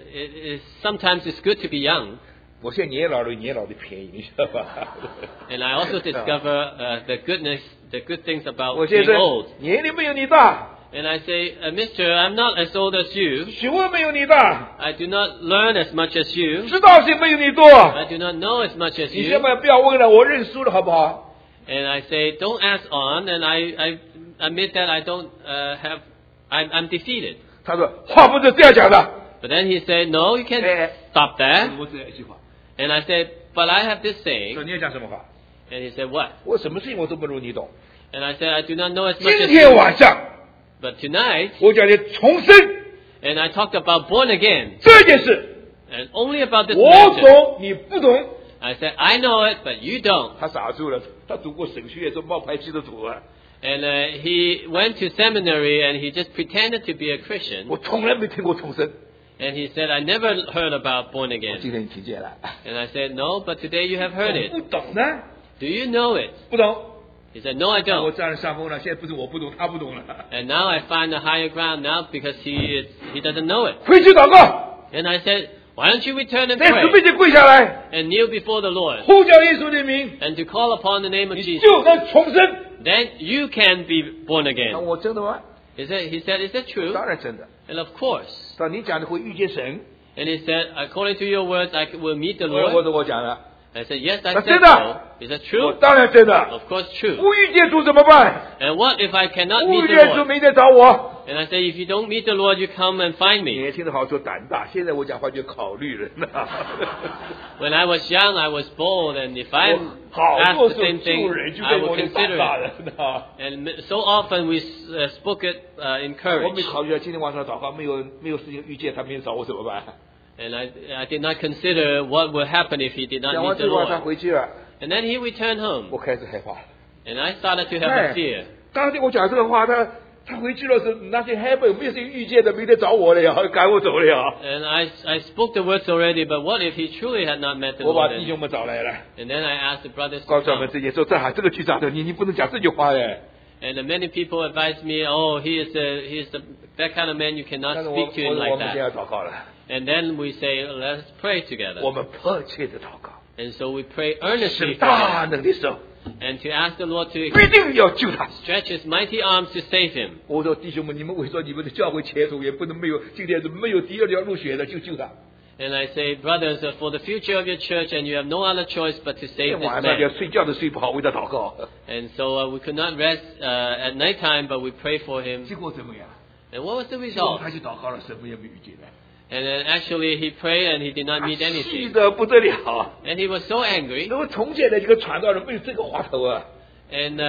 sometimes it's good to be young. 我现在年老有年老的便宜，你晓得吧？ And I also discover the good things 我 about 先 being 生 old. 年龄没有你大， And I say, Mister, I'm not as old as you. 学问没有你大， I do not learn as much as you. 知道性没有你多。 I do not know as much as 你 you. 千万不要问了，我认输了，好不好？ And I say, don't ask on. And admit that I'm defeated. 他说话不是这样讲的。 But then he said, no, you can't stop that. 我只有一句话。 And I said, but I have this saying. 说你要讲什么话？ And he said, what? 我什么事情我都不如你懂。 And I said, I do not know as much as 今天晚上， But tonight, 我讲的重生 and I talked about born again. 这件事， And only about this 我 matter. 懂你不懂。 I said, I know it, but you don't. 他傻住了，他读过神学院，做冒牌基督徒啊。 And he went to seminary and he just pretended to be a Christian. 我从来没听过重生。 And he said, I never heard about born 我 again. 今天你听见了。 And I said, no, but today you have heard 不 it. 懂呢？ Do you know it? 不懂。 He said, no, I 我 don't. 占了上风了，现在不是我不懂，他不懂了。 And now I find the higher ground now because he doesn't know it. 回去祷告， And I said, why don't you return and 在主 pray 面前跪下来， and kneel before the Lord 呼叫耶稣的名， and to call upon the name of 你 Jesus? 就能重生。 Then you can be born 那 again. 我真的吗？ He said, is that true? 当然真的。 And of course. 那你讲的会遇见神， And he said, according to your words, I will meet the 我 Lord. 我讲了， I said, yes, I 那 said 真的。 so. Is that 我 true? 当然真的。 Of course, true. 不遇见主怎么办？ And what if I cannot 不 meet 遇 the 见主 Lord? 明天找我。 And I said, if you don't meet the Lord, you come and find me. 年轻的好说胆大，现在我讲话就考虑了。 When I was young, I was bold, and if I 好 asked 多 the 时候 same 救 thing, 人就 I 被 would 我就 consider 大 it. 人的。 And so often we spoke it in 我没 courage. 考虑到今天晚上祷告没有事情遇见他，明天找我怎么办？ And I did not consider what would happen if he did not 讲 meet 完 the 这话他 Lord. 回去了， And then he returned home, 我开始害怕了。 and I started to have a fear. 当天我讲这个话，他回去了是那些 happen 没有事情遇见的，明天找我了呀，赶我走了呀。 And I spoke the words already, but what if he truly had not met the 我把 Lord? 弟兄们找来了， And then I asked the brothers 告 to 诉他们 come. 这件事，这个局长的，你不能讲这句话耶。 And many people advised me, oh, he is that kind of man, you 但 cannot 是 speak to him 我 like 们现在 that. 祷告了， And then we say, let's pray together. 我们迫切的祷告， And so we pray 是 earnestly for 大 him 能的手， and to ask the Lord to 必定要救他。 stretch his mighty arms to save him. 我说弟兄们，你们为说你们的教会前途也不能没有，今天是没有第二条路选的，就救他。 And I say, brothers, for the future of your church, and you have no other choice but to 今 save 天 this 晚上要 man. 睡觉都睡不好，为他祷告。 And so we could not rest at night time, but we pray for him. 结果怎么样？ And what was the 结果 result? 他去祷告了，什么也没遇见的。 And then actually he prayed and he did not meet 气 anything. 得不得了。 And he was so angry. 那么从前的这个传道人没有这个话头啊。 And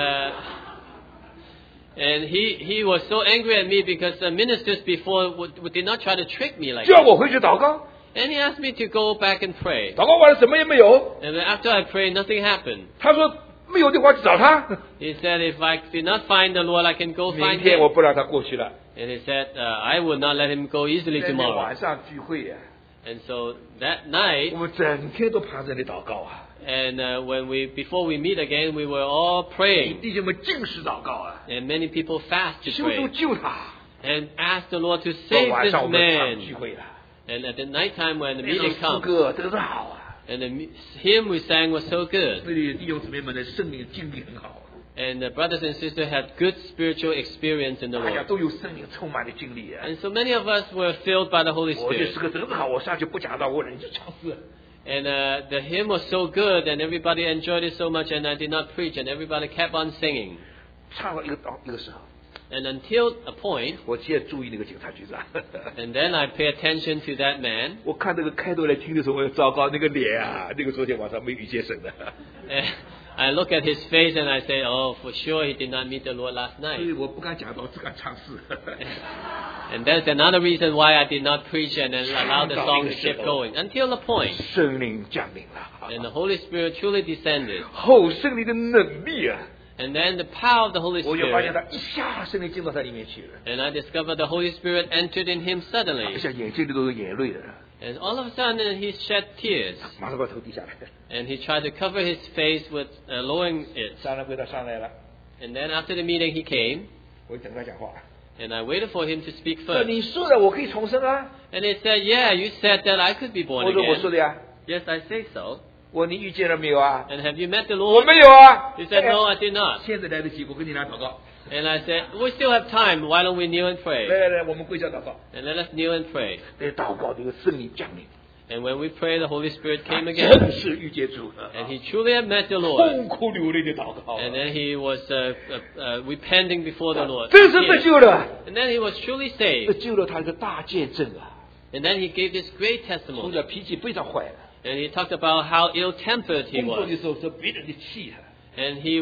he was so angry at me because the ministers before did not try to trick me like 叫 that. 我回去祷告， And he asked me to go back and pray. 祷告完了什么也没有。 And then after I prayed, nothing happened. 他说没有的话去找他。 He said, if I did not find the Lord, I can go 明 find 天 him. 我不让他过去了。 And he said, I would not let him go easily 那天 tomorrow. 晚上聚会呀， And so that night, 我们整天都趴着那祷告啊， and before we meet again, we were all praying. 弟兄们尽是祷告啊， And many people fast to 求主 pray 救他。 and ask the Lord to 到 save 晚 this 上我们唱聚 man. 会了， And at the night time when the 那首 meeting 诗 comes, 歌真是好啊。 and the hymn we sang was so good. 这里弟兄姊妹们的圣灵经历很好， And the brothers and sisters had good spiritual experience in the 大家 Lord. 都有圣灵充满的经历啊。 And so many of us were filled by the Holy 我这 Spirit. 诗歌真好，我上去不讲道，我忍着唱诗。 And the hymn was so good, and everybody enjoyed it so much, and I did not preach, and everybody kept on singing. 唱到一个时候， And until a point, 我接着注意那个警察局长。 and then I pay attention to that man. 我看这个开头来听的时候，我糟糕，那个脸啊，那个昨天晚上没遇见神的。 And I look at his face and I say, oh, for sure he did not meet the Lord last 所 night. 以我不敢讲道，只敢唱诗。 And that's another reason why I did not preach and then allow the song to keep going. Until a point, 圣灵降临了， and the Holy Spirit truly descended. 后圣灵的能力啊， And then the power of the Holy 我就发现 Spirit, 他一下圣灵进到他里面去了， and I discovered the Holy Spirit entered in him 一 suddenly. 下眼睛里都是眼泪了， And all of a sudden he shed tears. 马上把头低下来。 And he tried to cover his face with lowering it. 商量会他上来了， And then after the meeting he came, 我等他讲话。 and I waited for him to speak 说 first. 你说的我可以重生啊， And he said, yeah, you said that I could be born 我说我说 again. 的呀， Yes, I say so. 我你遇见了没有啊？ And have you met the 我 Lord? 没有啊。 He said, no, I did not. 现在来得及，我跟你俩祷告。 And I said, we still have time. Why don't we kneel and 来 pray? 来来，我们跪下祷告。 And let us kneel and pray. 那祷告这个圣灵降临， And when we pray, the Holy Spirit came 真 again. 是遇见主了， And he truly had met the Lord. 痛哭流泪的祷告， And then he was repenting before the Lord. 真是得救了， And then he was truly 得 saved. 救了，他是大见证啊！ And then he gave this great 从 testimony. 小脾气非常坏的， And he talked about how ill-tempered he 工作 was. 的时候受别人的气啊， And he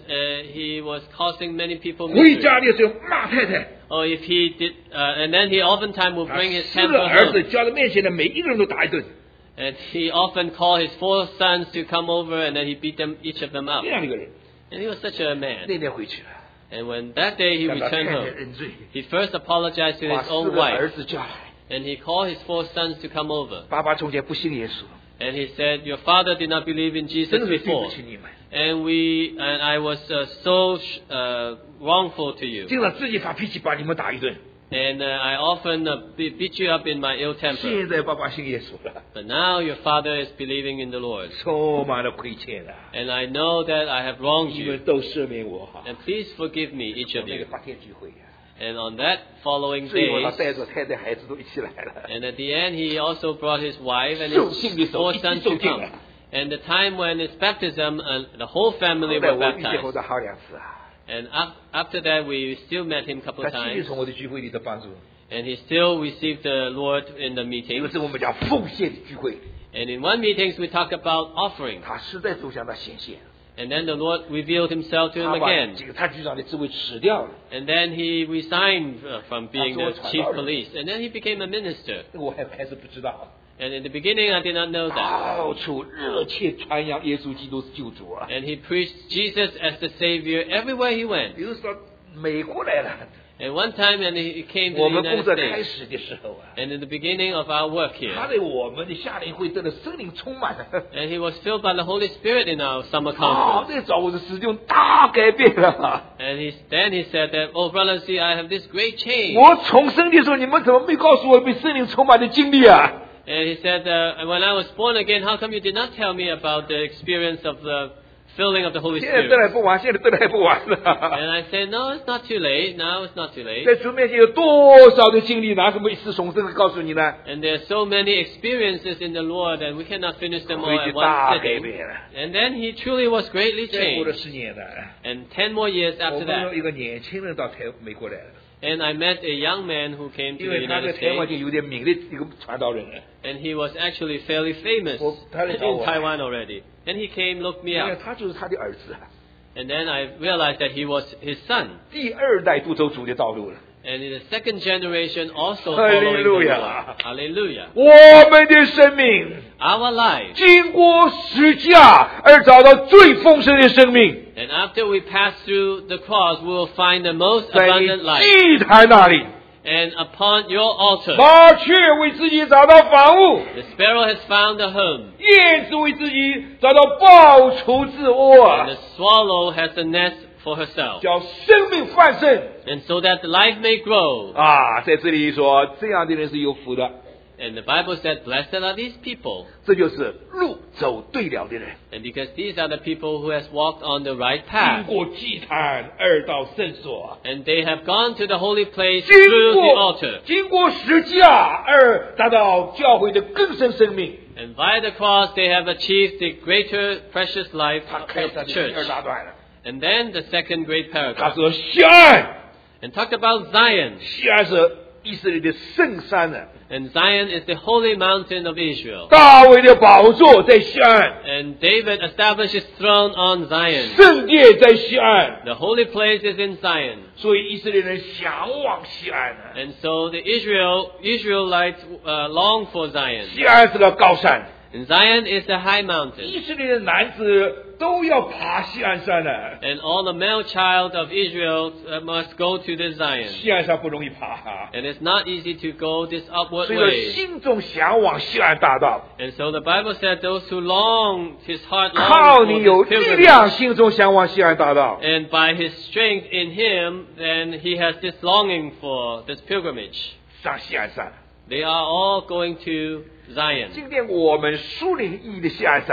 was causing many people 回 misery. 家的时候骂太太， Or if he did, and then he oftentimes would 他 bring his 四个 temper 儿子 home. 叫到面前的每一个人都打一顿， And he often called his 4 sons to come over, and then he beat them, each of them up. 这样的一个人， And he was such a man. 那天回去了， And when that day he 向他太 returned 太 home, 认罪， he first apologized to 把 his 四 own 个儿 wife. 子叫来， And he called his 4 sons to come over. 爸爸从前不信耶稣， And he said, "Your father did not believe in 真 Jesus 是对不 before. 起你们， And I was so wrongful to you. 经常自己发脾气把你们打一顿。 And I often beat you up in my ill temper. 现在爸爸信耶稣了， But now your father is believing in the Lord. 充满了亏欠了， And I know that I have wronged 你 you. 们都赦免我哈。 And please forgive me, each of 那个 you." 8天聚会呀， And on that following 最后他 day, 带着太太孩子都一起来了。 and at the end, he also brought his wife and 受浸的 his 时候 4 一起 sons 受 to 浸 come. 了。 And the time when his baptism, the whole 后 family 来 were 我遇见后 baptized. 他好2次啊， And after that, we still met him a couple 他 of 继续 times. 从我的聚会里的帮助。 And he still received the Lord in the 有 meetings. 一次我们讲奉献的聚会， And in one meetings, we talked about offering. 他实在走向他显现， And then the Lord revealed himself to him 他把 again. 警察局长的职位辞掉了。 And then he resigned from being the That's what chief I thought. police. And then he became a minister. 我还开始不知道， And in the beginning, I did not know that. 到处热切传扬耶稣基督是救主啊。 And he preached Jesus as the Savior everywhere he went. 比如说美国来了， And one time, and he came to 我 the 们工 United 作开 States. 始的时候啊， And in the beginning of our work 他 here, 在我们的夏令会得了圣灵充满了。 and he was filled by the Holy Spirit in our summer 啊， conference. 那找我的使用大改变了。 And then he said that, "Oh, brother, see, I have this great change." 我重生的时候，你们怎么没告诉我被圣灵充满的经历啊？ And he said, "When I was born again, how come you did not tell me about the experience of the filling of the Holy 现在得 Spirit?" 来不晚，现在得来不晚了。 And I said, "No, it's not too late. Now it's not too late." 在主面前有多少的经历，拿什么一次重生的告诉你呢？ And there are so many experiences in the Lord, and we cannot finish them all 回 at 去 one 大改 sitting. 变了。 And then he truly was greatly 再过了 changed. 10年了， And 10 more years 我 after 们有 that, 一个年轻人到美国来了， and I met a young man who came to 因 the 为他在 United 台湾 States, 就有点名的一个传道人了。 and he was actually fairly famous Well, in Taiwan already. And he came, looked me 因为 up, 他就是他的儿子啊， and then I realized that he was his son. 第2代都走主的道路了。 And in the second generation also following the Hallelujah. Lord. Hallelujah. 我们的生命 Our life. 经过十架而找到最丰盛的生命， And after we pass through the cross, we will find the most 在你 abundant life. 祭坛那里， And upon your altar, 麻雀为自己找到房屋， the sparrow has found a home, 燕子为自己找到抱雏之窝 and 啊 the，swallow has a nest for herself. 叫生命繁盛 And so that the life may grow. 啊！在这里说，这样的人是有福的， And the Bible said, "Blessed are these people." 这就是路走对了的人， And because these are the people who has walked on the right 经 path. 过祭坛而到圣所， And they have gone to the holy place 经 through the 过 altar. 经过十架而达到教会的更深生命。 And by the cross, they have achieved the greater precious life 他 of 开他 the 的第 church. 2大段了， And then the second great 他 paragraph. 说西安， And talked about Zion. 西安是以色列的圣山呢， And Zion is the holy mountain of Israel. 大卫的宝座在西安， And David established his throne on Zion. 圣殿在西安， The holy place is in Zion. 所以以色列人向往西安呢。 And so the Israelites long for Zion. 西安是个高山， And Zion is a high mountain. 以色列的男子都要爬西安山呢。 And all the male child of Israel must go to this Zion. 西安山不容易爬啊， And it's not easy to go this upward 所以说 way. 心中向往西安大道， And so the Bible said those who long, his heart 靠 longs 你 for 有 this 力 pilgrimage. 量，心中向往西安大道。 And by his strength in him, then he has this longing for this pilgrimage. 上西安山。 They are all going to Zion. 今天我们树林意义的西安山，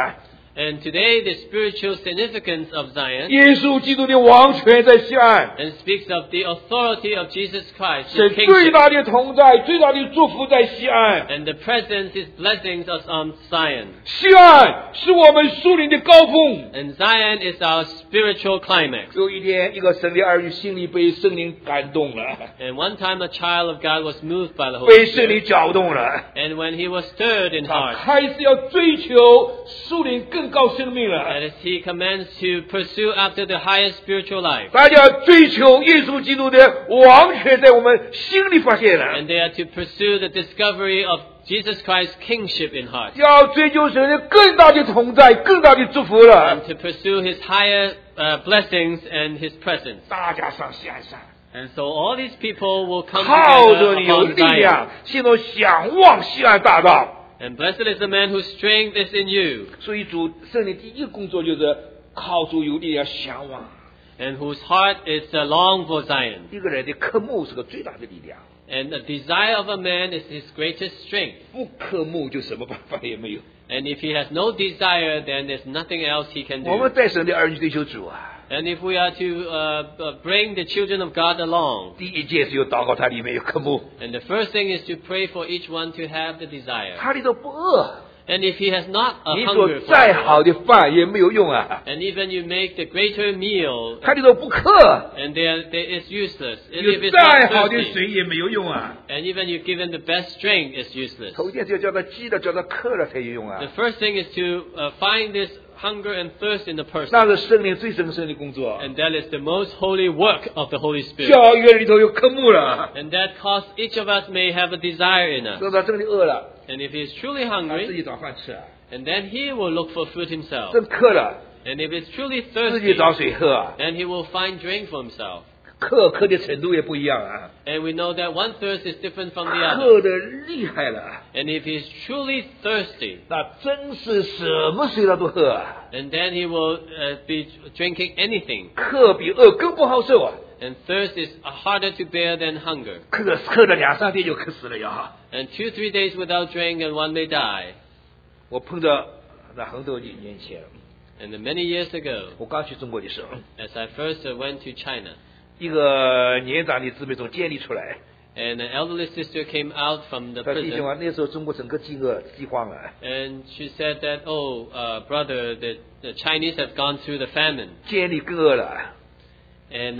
And today the spiritual significance of Zion 耶稣基督的王权在西岸， and speaks of the authority of Jesus Christ, 神 His 最 kingship, 大的同在、最大的祝福在西岸。 and the presence, His blessings are on Zion. 西岸是我们属灵的高峰。 And Zion is our spiritual climax. 有一天，一个神的儿女心里被圣灵感动了， And one time a child of God was moved by the 被 Holy 圣灵 Spirit. 搅动了， And when he was stirred in 他 heart, 开始要追求属灵更高生命了。 that is, he commenced to pursue after the highest spiritual life. 大家追求耶稣基督的王权，在我们心里发现了。 And they are to pursue the discovery of Jesus Christ's kingship in heart. 要追求神的更大的同在、更大的祝福了。 And to pursue his higher blessings and his presence. 大家上西岸上， And so all these people will come 靠着 together 你有 upon 力 Zion. 量，现在想望西岸大道。 And blessed is the man whose strength is in you, 所以主圣灵第一个工作就是靠主有力量想望。 and whose heart is long for Zion. 一个人的渴慕是个最大的力量， And the desire of a man is his greatest strength. 不渴慕就什么办法也没有。 And if he has no desire, then there's nothing else he can 我们 do. 带神的儿女追求主啊， And if we are to bring the children of God along, 第一件是有祷告，他里面有渴慕， and the first thing is to pray for each one to have the desire. 他里头不饿。 And if he has not a 你做 hunger for 再 it, 好的饭也没有用啊， and even you make the greater meal, 他里头不渴。 and there is useless. And 有 if it's 再 not 好的 thirsty, 水也没有用啊。 and even you give him the best drink, it's useless. 头一件是要叫他饥了，叫他渴了才有用啊 The。first thing is to find this hunger and thirst in the person. 那是圣灵最神圣的工作。 And that is the most holy work of the Holy Spirit. 教院里头有渴慕了， And that cause each of us may have a desire in us. 说他真的饿了， And if he is truly 他自 hungry, 己找饭吃啊； and then he will look for food himself. 真渴了， And if it's truly 自己 thirsty, 找水喝啊。 then he will find drink for himself. 渴的程度也不一样啊， And we know that one thirst is different from the other. 渴的厉害了， And if he is truly thirsty, 那真是什么水他都喝啊。 and then he will be drinking anything. 渴比饿更不好受啊， And thirst is harder to bear than hunger. 渴了2-3天就渴死了呀。 And 2-3 days without drink and one may die. 我碰到那很多年前， And many years ago, 我刚去中国的时候， as I first went to China, 一个年长的姊妹从监狱出来， and an elderly sister came out from the 她弟兄 prison, 啊，那时候中国整个饥荒了， and she said that, oh, brother, the Chinese have gone through the famine. 监狱更饿了， And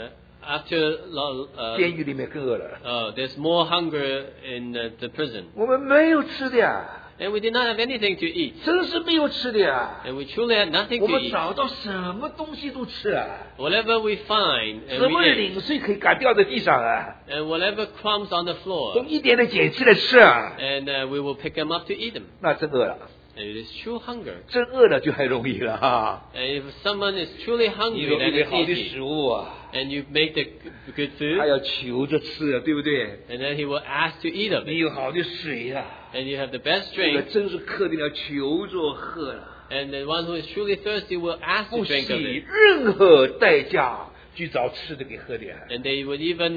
after 监狱里面更饿了， there's more hunger in the prison. 我们没有吃的呀， And we did not have anything to eat. 真是没有吃的呀。 And we truly had nothing 我 to 们 eat. 找到什么东西都吃啊， Whatever we find, 什 and 么 we ate. 零碎可以敢掉在地上啊， And whatever crumbs on the 都 floor, 一点点捡起来吃啊， and we will pick them up to eat them. 那真饿了， And it is true hunger. 真饿了就很容易了哈。 And if someone is truly 你 hungry, 有 then 一个 it's 好的 easy. 食物啊， And you make the good 他 food, 要求着吃啊，对不对？ and then he will ask to eat of 你 it. 有好的水啊， And you have the best 这个 drink, 真是渴的要求着喝了， and the one who is truly thirsty will ask 不 to drink of 惜 it. 任何代价去找吃的给喝的。 And they would even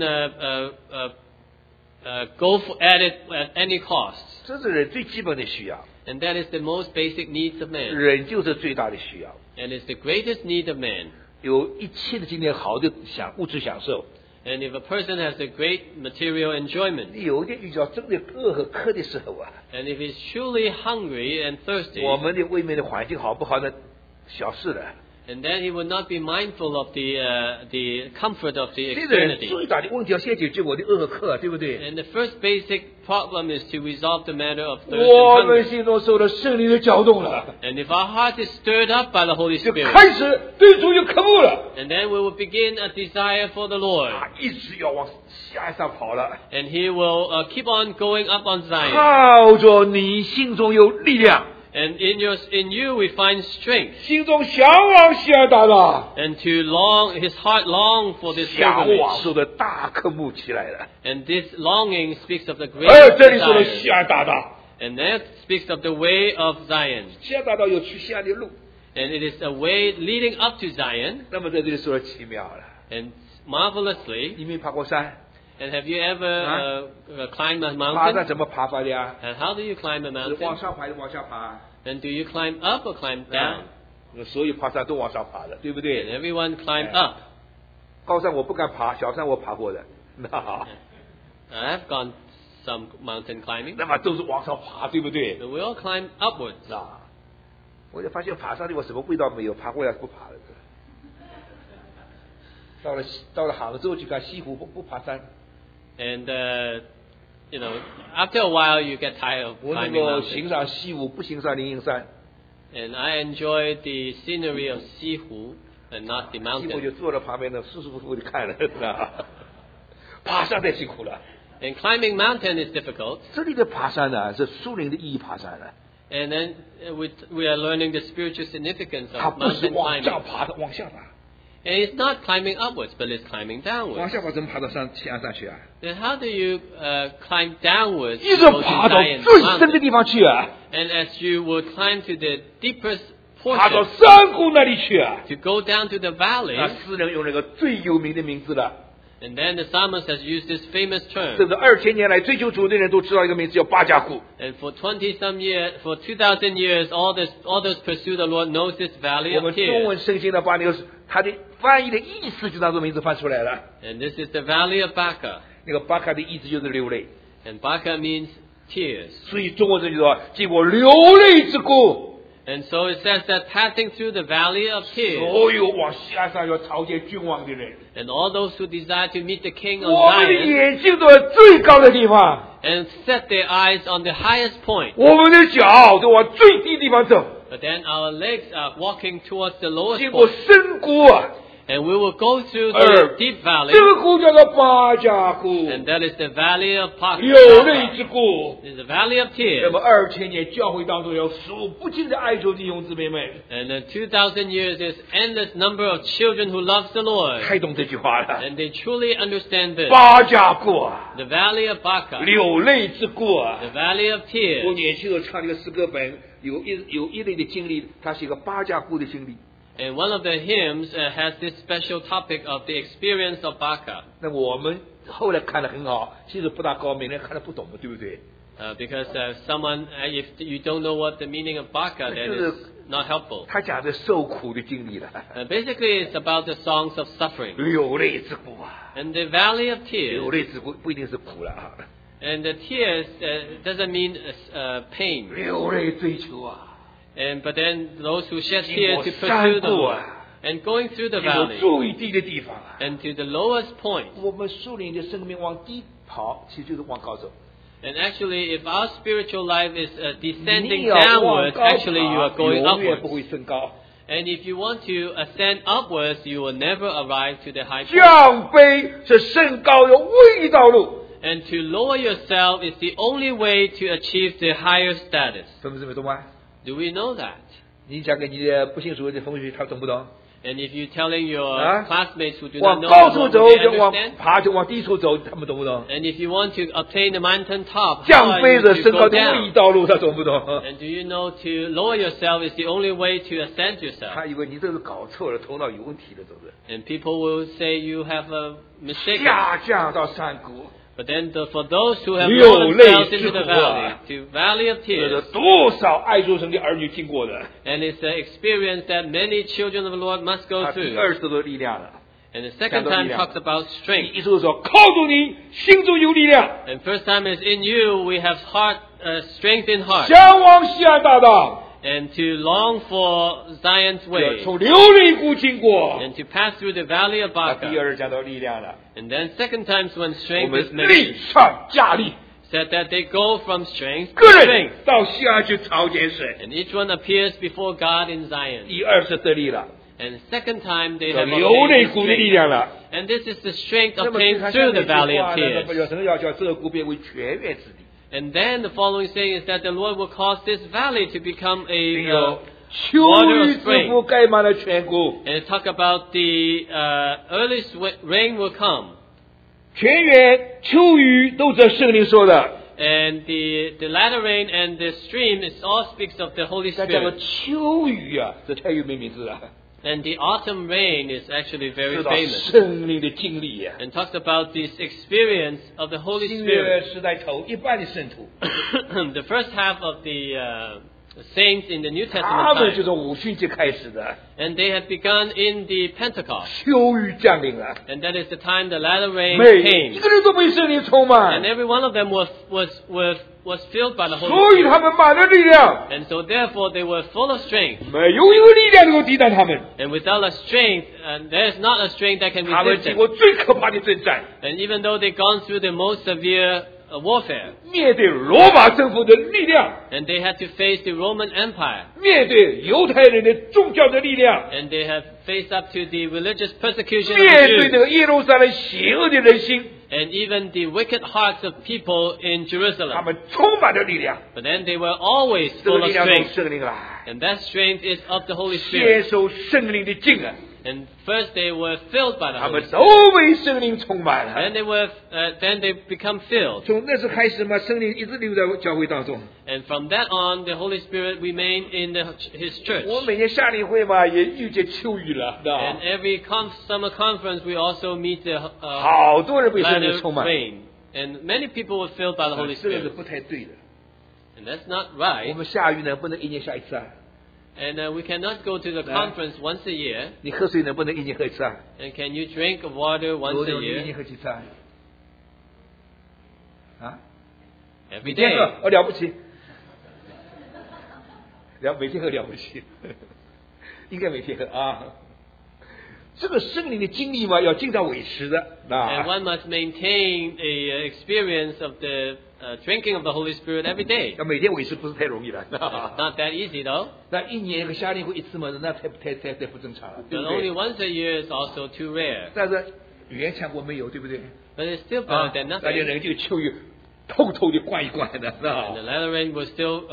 go at it at any cost. 这是人最基本的需要， And that is the most basic needs of man. 人就是最大的需要。 And it's the greatest need of man. 有一切的今天好的物质享受， And if a person has a great material enjoyment, 有的遇到真的饿和渴的时候啊， and if he's truly hungry and thirsty, 我们的外面的环境好不好呢？小事了。 and then he would not be mindful of the comfort of the 这个人 eternity. 最大的问题要先解决我的饿和渴，对不对？ And the first basic problem is to resolve the matter of thirst 我 and 们 hunger. 心中受了圣灵的搅动了， And if our heart is stirred up by the Holy 就 Spirit, 开始对主有渴慕了， and then we will begin a desire for the Lord. 他一直要往山上跑了。 And he will keep on going up on Zion. 靠着你心中有力量， And in you we find strength. 心中向往西安大道， And his heart long for this 向往 pilgrimage. 说的大渴慕起来了。 And this longing speaks of the great 这里说的西 desire. 安大道， And that speaks of the way of Zion. 西安大道有去西安的路， And it is a way leading up to Zion. 那么在这里说的奇妙了。 And marvelously, 你没爬过山， And have you ever climbed a 爬山 mountain? 怎么爬法的呀？ And how do you climb a 是往 mountain? 上爬还是往下爬？ And do you climb up or climb down? 所有爬山都往上爬的，对不 And 对？ everyone climb up. 高山我不敢爬，小山我爬过的。 I've gone some mountain climbing. 那么都是往上爬，对不对？ So we all climb upwards. 啊，我就发现爬上去我什么味道没有，爬过来不爬了。到了杭州去看西湖不爬山， And, after a while you get tired of 我能 climbing 够欣 mountains. 赏西湖，不欣赏灵隐山。 And I enjoy the scenery of Sihu and not the 西湖就 mountain. 坐在旁边呢，舒舒服服的看了，是吧？爬山太辛苦了。 And climbing mountain is difficult. 这里的爬山呢，是属灵的意义爬山了， And then we are learning the spiritual significance 它 of 不是 mountain 往上 climbing. 爬的，往下爬。 And it's not climbing upwards, but it's climbing 往 downwards. 下爬怎么爬到山上去啊？ Then how do you climb downwards 一 to 直 go to 爬到 Zion's 最深的 mountain? 地方去啊， And as you would climb to the deepest 爬到 portion, 山谷那里去啊。 to go down to the valley, 那诗人用那个最有名的名字了， and then the psalmist has used this famous 甚 term. 至2000年来追求主的人都知道一个名字叫巴加谷。 And for 20-some years, for 2,000 years, all those pursue the Lord knows this valley 我 of 们中 tears. 文圣经呢，把那个它的翻译的意思就拿这名字翻出来了。 And this is the valley of Baca. 那个巴卡的意思就是流泪， And Baca means tears. 所以中国人就说经过流泪之谷， And so it says that passing through the valley of tears, 所有往山上要朝见君王的人， and all those who desire to meet the king of 我们的 Zion, 眼睛都在最高的地方， and set their eyes on the highest point. 我们的脚都往最低地方走， But then our legs are walking towards the lowest 经过 point. 深谷啊， And we will go through 而 the deep valley, 这个谷叫做巴加谷， and that is the valley of 流泪 Baca. 之谷。 It is the valley of 那 tears. 么2000年教会当中有数不尽的爱主弟兄姊妹们， And in 2,000 years, there's endless number of children who love the Lord. 太懂这句话了。 And they truly understand this. 巴加谷啊， The valley of Baca, 流泪之谷啊。 the valley of 我 tears. 年轻时候唱这个诗歌本，有一类的经历，它是一个巴加谷的经历。 And one of the hymns has this special topic of the experience of Baca. 那我们后来看得很好，其实不大高明，人看得不懂的，对不对？ Because if you don't know what the meaning of Baca, then it's not helpful. 他讲的受苦的经历了， Basically, it's about the songs of suffering. 流泪之谷啊， And the valley of 流 tears, 泪之谷不一定是苦了啊， and the tears doesn't mean pain. 流泪追求啊， But then those who shed 经 tears 过 to 山 pursue the 谷 Lord, 啊， and going through the 经过 valley, 最低的地方啊。 and to the lowest point. 我们属灵的生命往低跑，其实就是往高走。 And actually, if our spiritual life is 你 descending 要往 downwards, 高 actually you are 爬， going 永远不 upwards. 会升高。 And if you want to ascend upwards, you will never arrive to the high point. 降卑是升高的唯一道路。 And to lower yourself is the only way to achieve the higher status. 懂不懂吗？ Do we know that? 你讲给你的不信主的同学，他懂不懂？ And if you're telling your Huh? classmates who do 往 not know 高 the 处 Lord, 走 will they 就往 understand? 爬，就往低处走，他们懂不懂？ And if you want to obtain the mountain top, how 降 are 卑 you 是 to 升 go 高的唯一 down? 道路，他懂不懂？ And do you know to lower yourself is the only way to ascend yourself? 他以为你这是搞错了，头脑有问题了，是不是？ And people will say you have a mistake. 下降到山谷， But then for those who have 流 lowered 泪 themselves 之 into the 苦啊。 valley, to valley of 这 tears, 是多少爱主神的儿女经过的？ and it's the experience that many children of the Lord must go 他第 through. 二次的力量了。 And the second time talks about 第 strength. 一次说靠住你，心中有力量， And first time is in you, we have strength in heart. 向往西安大道， And to long for Zion's way. 从流泪谷经过。 And to pass through the valley of 他第 Baca. 二讲到力量了， And then second times when 我 strength is 们力 mentioned, 上加力， said that they go from strength 个 to 人 strength. 到西安去朝见神。 And each one appears before God in Zion. 第二次得力了， And second time they 叫 have 流 obtained 泪 the 谷的力 strength. 量了。 And this is the strength 那么 obtained 他 through 这 the valley 句 of 话呢，那 tears. 么叫神要叫这个谷变为泉源之地， And then the following saying is that the Lord will cause this valley to become 并 a 有秋雨之福盖满了全谷。 and talk about the early rain will come. 泉源、秋雨都是圣灵说的。 And the latter rain and the stream, it all speaks of the Holy 但这个 Spirit. 秋雨啊，这太有名字了。 And the autumn rain is actually very 知道 famous. 圣灵的经历呀。 And talks about this experience of the Holy 新约 Spirit. 时代头一般的圣徒， The first half of the saints in the New 他 Testament 们就 time. 从五旬节开始的， And they had begun in the Pentecost. 秋雨降临了， And that is the time the latter rain 每一 came. 个人都被圣灵充 And 满， every one of them was filled by the 所 Holy 以他 Spirit. 们满了力量， And so therefore they were full of strength. 没有一个力量能够抵挡他们。 And without a strength, there is not a strength that can 他们 resist 经 them. 过最可怕的征战， And even though they've gone through the most severe warfare, 面对罗马政府的力量， and they had to face the Roman Empire, 面对犹太人的宗教的力量， and they have faced up to the religious persecution of 面对 the 这 Jews, 个耶路撒冷邪恶的人心， and even the wicked hearts of people in 他 Jerusalem. 们充满了力量。 But then they were always 这个 full 力 of 量从 strength, 圣灵来， and that strength is of the Holy 接 Spirit. 受圣灵的浸啊， And first they were filled by the 他 Holy 们 Spirit. 都被圣灵充满了。 Then they become filled. 从那时开始嘛，圣灵一直留在教会当中。 And from that on, the Holy Spirit remained in His church. 我每年夏令会嘛，也遇见秋雨了，知道吧 And every summer conference, we also meet the 好多人被圣灵 latter 充满， rain. And many people were filled by the Holy 这个是 Spirit. 不太对的。 And that's not 我 right. 们下雨呢，不能一年下一次啊。 And we cannot go to the conference once a year. 你喝水能不能一年喝一次啊？ And can you drink water once 罗 a 牛你一 year? 年喝几次啊？啊？ Every 每天 day. 喝，了不起。每天喝了不起，应该每天喝啊。这个圣灵的经历嘛，要经常维持的 And 啊。 one must maintain a experience of the drinking of the Holy Spirit every day. 要每天维持不是太容易的。 It's not that easy though. 那一年个夏令会一次嘛，那太不正常了，对 But 不 only 对？ once a year is also too rare. 但是语言强国没有，对不对？ But it's still better than 大家 nothing. 人就秋雨透透的灌一灌的，是吧 And the？latter rain was still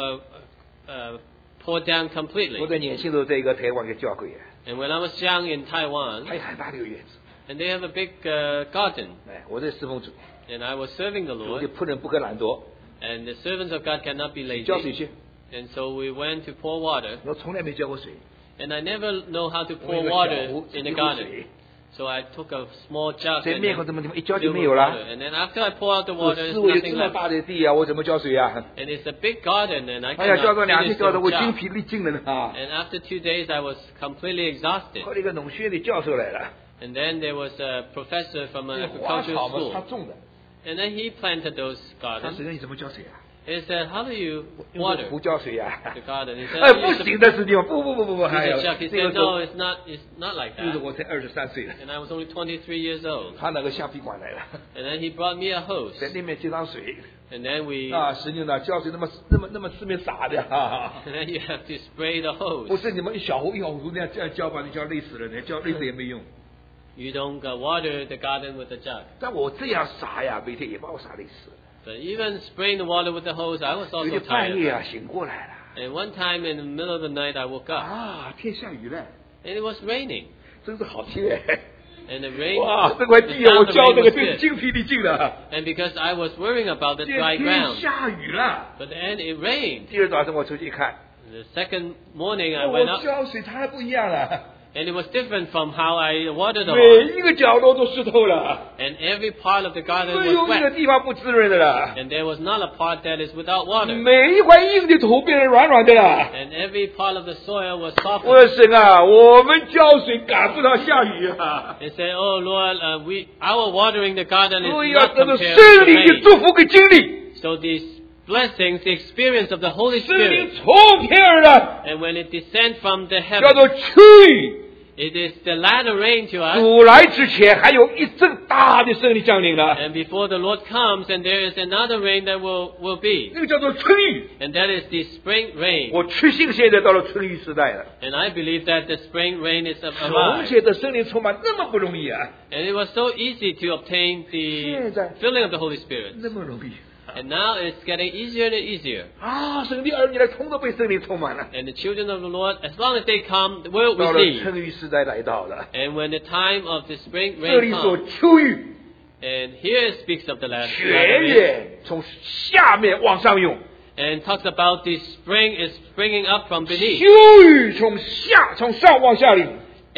poured down 我 completely. 在年轻的时候在一个台湾一个教会， And when I was young in Taiwan, 还有很大的一个院子， and they have a big garden, 哎，我在侍奉主， and I was serving the 我就 Lord, 不能不可懒惰， and the servants of God cannot be 浇水 lazy. 去， And so we went to pour water, 我从来没浇过水， and I never know how to 我有 pour 个 water 小壶 in 一 the 壶 garden. 水， So I took a small jug 在 and 面口 then 这么地方一浇就 filled 没 with 有了。 water. And then after I pour out the 我 water, 思 there's 维有 nothing 这么 left. 大的地啊，我怎么浇水啊？ And it's a big garden, and I 哎呀，浇 cannot 到2 finish 天，浇得 the 我精 job. 疲力尽了呢啊！ And after 2 days, I was completely exhausted. 后来一个农学院的教授来了， And then there was a professor from 这 an 个花 agricultural 草嘛，他 school. 种的， And then he planted those 他 gardens. 说你怎么浇水啊？ He said, how do you 用 water 壶浇水呀？ the garden? He said, 哎， "Oh, 不 use 行 the 的事情，不，还有 use the jug." He 那个 said, 时候 no, it's not like 那时候 that. 我才23岁了， And I was only 23 years old. 他那个橡皮管来了， And then he brought me a hose. 在那边接上水 And then we, 啊，实际上浇水那么四面洒的哈， and then you have to spray the 不 hose. 是你们一小壶那样这样浇把你浇累死了，你浇累死也没用。 You don't water the garden with a jug. 但我这样洒呀，每天也把我洒累死了。 But even spraying the water with the hose, I was 有 also 的半 tired. 夜啊醒过来了， And one time in the middle of the night, I woke up. 啊，天下雨了， And it was raining. 真是好天哎！ And the rain, 哇， the 这块地 sound 啊，我 of the 浇 rain 这个 was 真是 good. 精疲力尽的。 And because I was worrying about the 今 dry 天 ground. 下雨了， But then it rained. 第二早上我出去一看， The second morning, I went 我 up. 浇水它还不一样了， And it was different from how I watered the 每 lawn. 一个角落都湿透了， And every part of the garden 没 was 有一个 wet. 地方不滋润的了。 And there was not a part that is without water. 每一块硬的土变成软软的了。 And every part of the soil was 我 softened. 的神啊，我们浇水赶不上下雨啊！ They say, "Oh Lord, our watering the garden 所以 is 要 not 得到 compared 圣 to 灵的 rain." 祝福跟经历， So these blessings, the experience of the Holy 圣灵 Spirit, 从天而来， and when it descends from the 叫 heaven, 做秋雨。 it is the latter rain to us. 主来之前，还有一阵大的圣灵降临了， And before the Lord comes, and there is another rain that will be, 那个叫做春雨。 and that is the spring rain. 我确信现在到了春雨时代了， And I believe that the spring rain is 从 arrived. 前的圣灵充满那么不容易啊， And it was so easy to obtain the 现在 filling of the Holy Spirit. 那么容易 And now it's getting easier and easier. 啊！神的儿女来，通通被圣灵充满了。 And the children of the Lord, as long as they come, will 到了 receive. 春雨时代来到了， And when the time of the spring 这里 rain 说 comes, 秋雨， and here it speaks of the latter 泉 rain, 源从下面往上涌， and talks about the spring is springing up from beneath, 秋雨从上往下淋。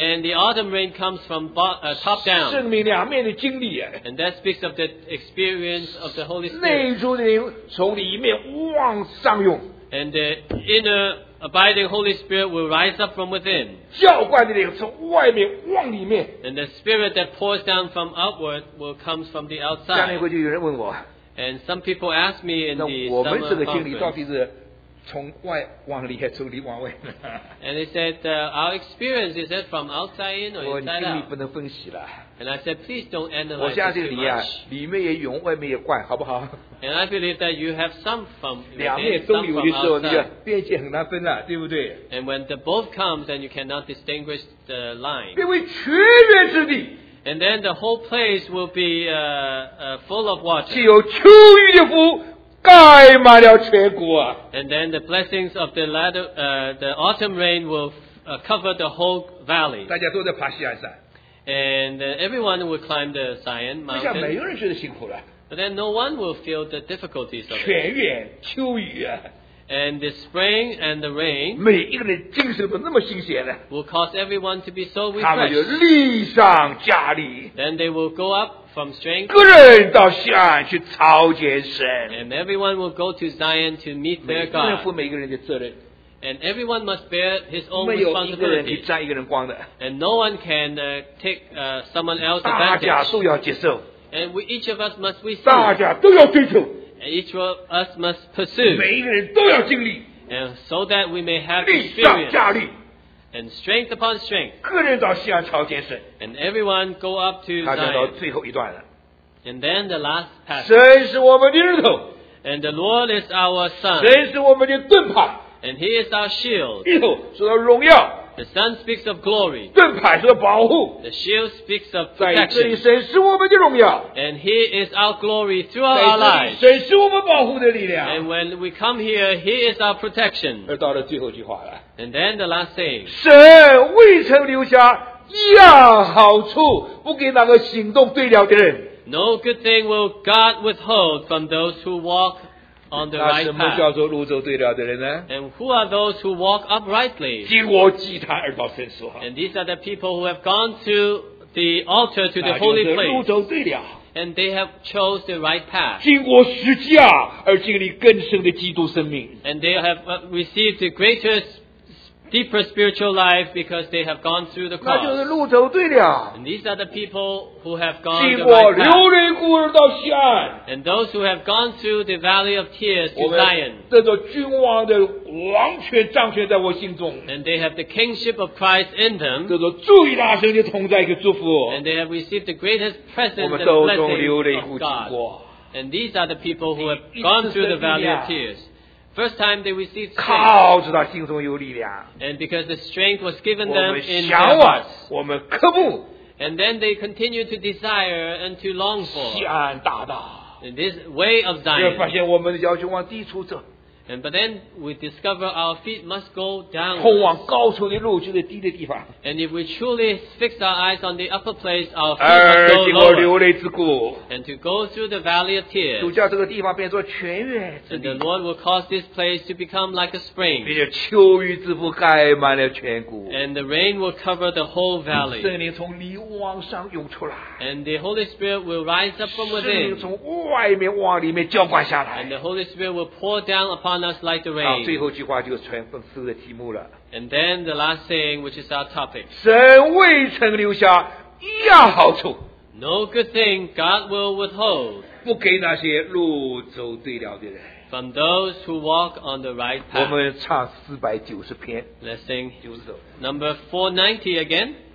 And the autumn rain comes from top 生 down. 命两面的经历哎， And that speaks of the experience of the Holy Spirit. 内住的灵从里面往上涌， And the inner abiding Holy Spirit will rise up from within. 浇灌的灵从外面往里面。 And the Spirit that pours down from outward will come from the 家里 outside. 会就有人问我， And some people ask me in 那 the 我们这 summer 个经历到 conference, 底是从外往里还是从里往外？ and they said, our experience, is that from outside in 我 or 经 inside 历 out? 不能分析了。 And I said, please don't 我 analyze 相 it 信 too 你啊 much.， 里面也涌，外面也灌，好不好？ And I believe that you have some from 两 within, 面都 some 有 from 的时候，你的 outside. 边界很难分了，对不对？ And when the both comes, then you cannot distinguish the line. 变为泉源之地， And then the whole place will be full of 既 water. 有秋雨的福盖满了全国啊！ And then the blessings of the autumn rain will cover the whole valley. 大家都在爬西安山， And everyone will climb the Zion 我想没 mountain. 有人觉得辛苦了。 But then no one will feel the difficulties of it. 泉源、秋雨啊， And the spring and the rain 每一个人精神都那么新鲜呢， will cause everyone to be so 他们就 refreshed. 力上加力， Then they will go up from strength. 个人到西安去朝见神， And everyone will go to Zion to meet 每 their 个人负 God. 每个人的责任， And everyone must bear his own 没有一个人可以 responsibility. 沾一个人光的， And no one can take someone else's 大家 advantage. 都要接受， And each of us must 大 receive. 家都要追求， And each of us must pursue. 每一个人都要经历， And so that we may have 力上 experience. 加力， And strength upon strength. 个人到西安朝见神， And everyone go up to 他讲到 Zion. 最后一段了， And then the last passage. 神是我们的日头， And the Lord is our sun. 神是我们的盾牌， And He is our shield. 日头说到荣耀， The sun speaks of glory. 盾牌说保护， The shield speaks of 在这里 protection. 神是我们的荣耀， And He is our glory throughout 在 our 这里 lives. 神是我们保护的力量。 And when we come here, He is our protection. 而到了最后一句话了， And then the last saying. 神未曾留下一样好处不给那个行动对了的人。 No good thing will God withhold from those who walk on the 那 right 什么叫 path. 做路走对了的人呢？ And who are those who walk uprightly? 经过祭坛而到圣所， And these are the people who have gone to the altar, to the 那就 holy 是路 place. 走对了。 And they have chose the right path. 经过十架而经历更深的基督生命， And they have received the greatest, deeper spiritual life because they have gone through the 那就是 cross. 路走对了。 And these are the people who have gone 经 the 过 right 流 path. 泪谷而到西安， And those who have gone through the valley of tears 我 to 们 Zion. 得着君王的王权掌权在我心中， And they have the kingship of Christ in them. 得着最大声的同在跟祝福。 And they have received the greatest 我 presence 们 and 都中流泪 blessing 谷 of 经 God. 过， And these are the people who have gone through the valley of tears. First time they received strength. 靠着他心中有力量， And because the strength was given 我 them 们 in 向 their 往 hearts.， 我们渴慕 And then they continue to desire and to long 西 for 安大道。 in this way of 却发 Zion. 现我们的要求往低处走， But then we discover our feet must go 通 downwards. 往高处的路就在低的地方， And if we truly fix our eyes on the upper place, our feet 而 must 经 go 过 lower. 流泪之谷， And to go through the valley of 主 tears. 叫这个地方变作泉源之 And the 地， Lord will cause this place to become like a 并 spring. 且秋雨之福盖满了全谷， And the rain will cover the whole valley. 圣灵从里往上涌出来， And the Holy Spirit will rise up from 圣灵 within. 从外面往里面浇灌下 And 来。 the Holy Spirit will pour down upon us like the 啊，最 rain. 后一句话就是全本书的题目了。 And then the last saying, which is our topic. 神未曾留下一样好处， No good thing God will withhold 不给那些路走对了的人。 from those who walk on the right 我 path. 们唱490篇 Let's sing 90首。 number 490 again.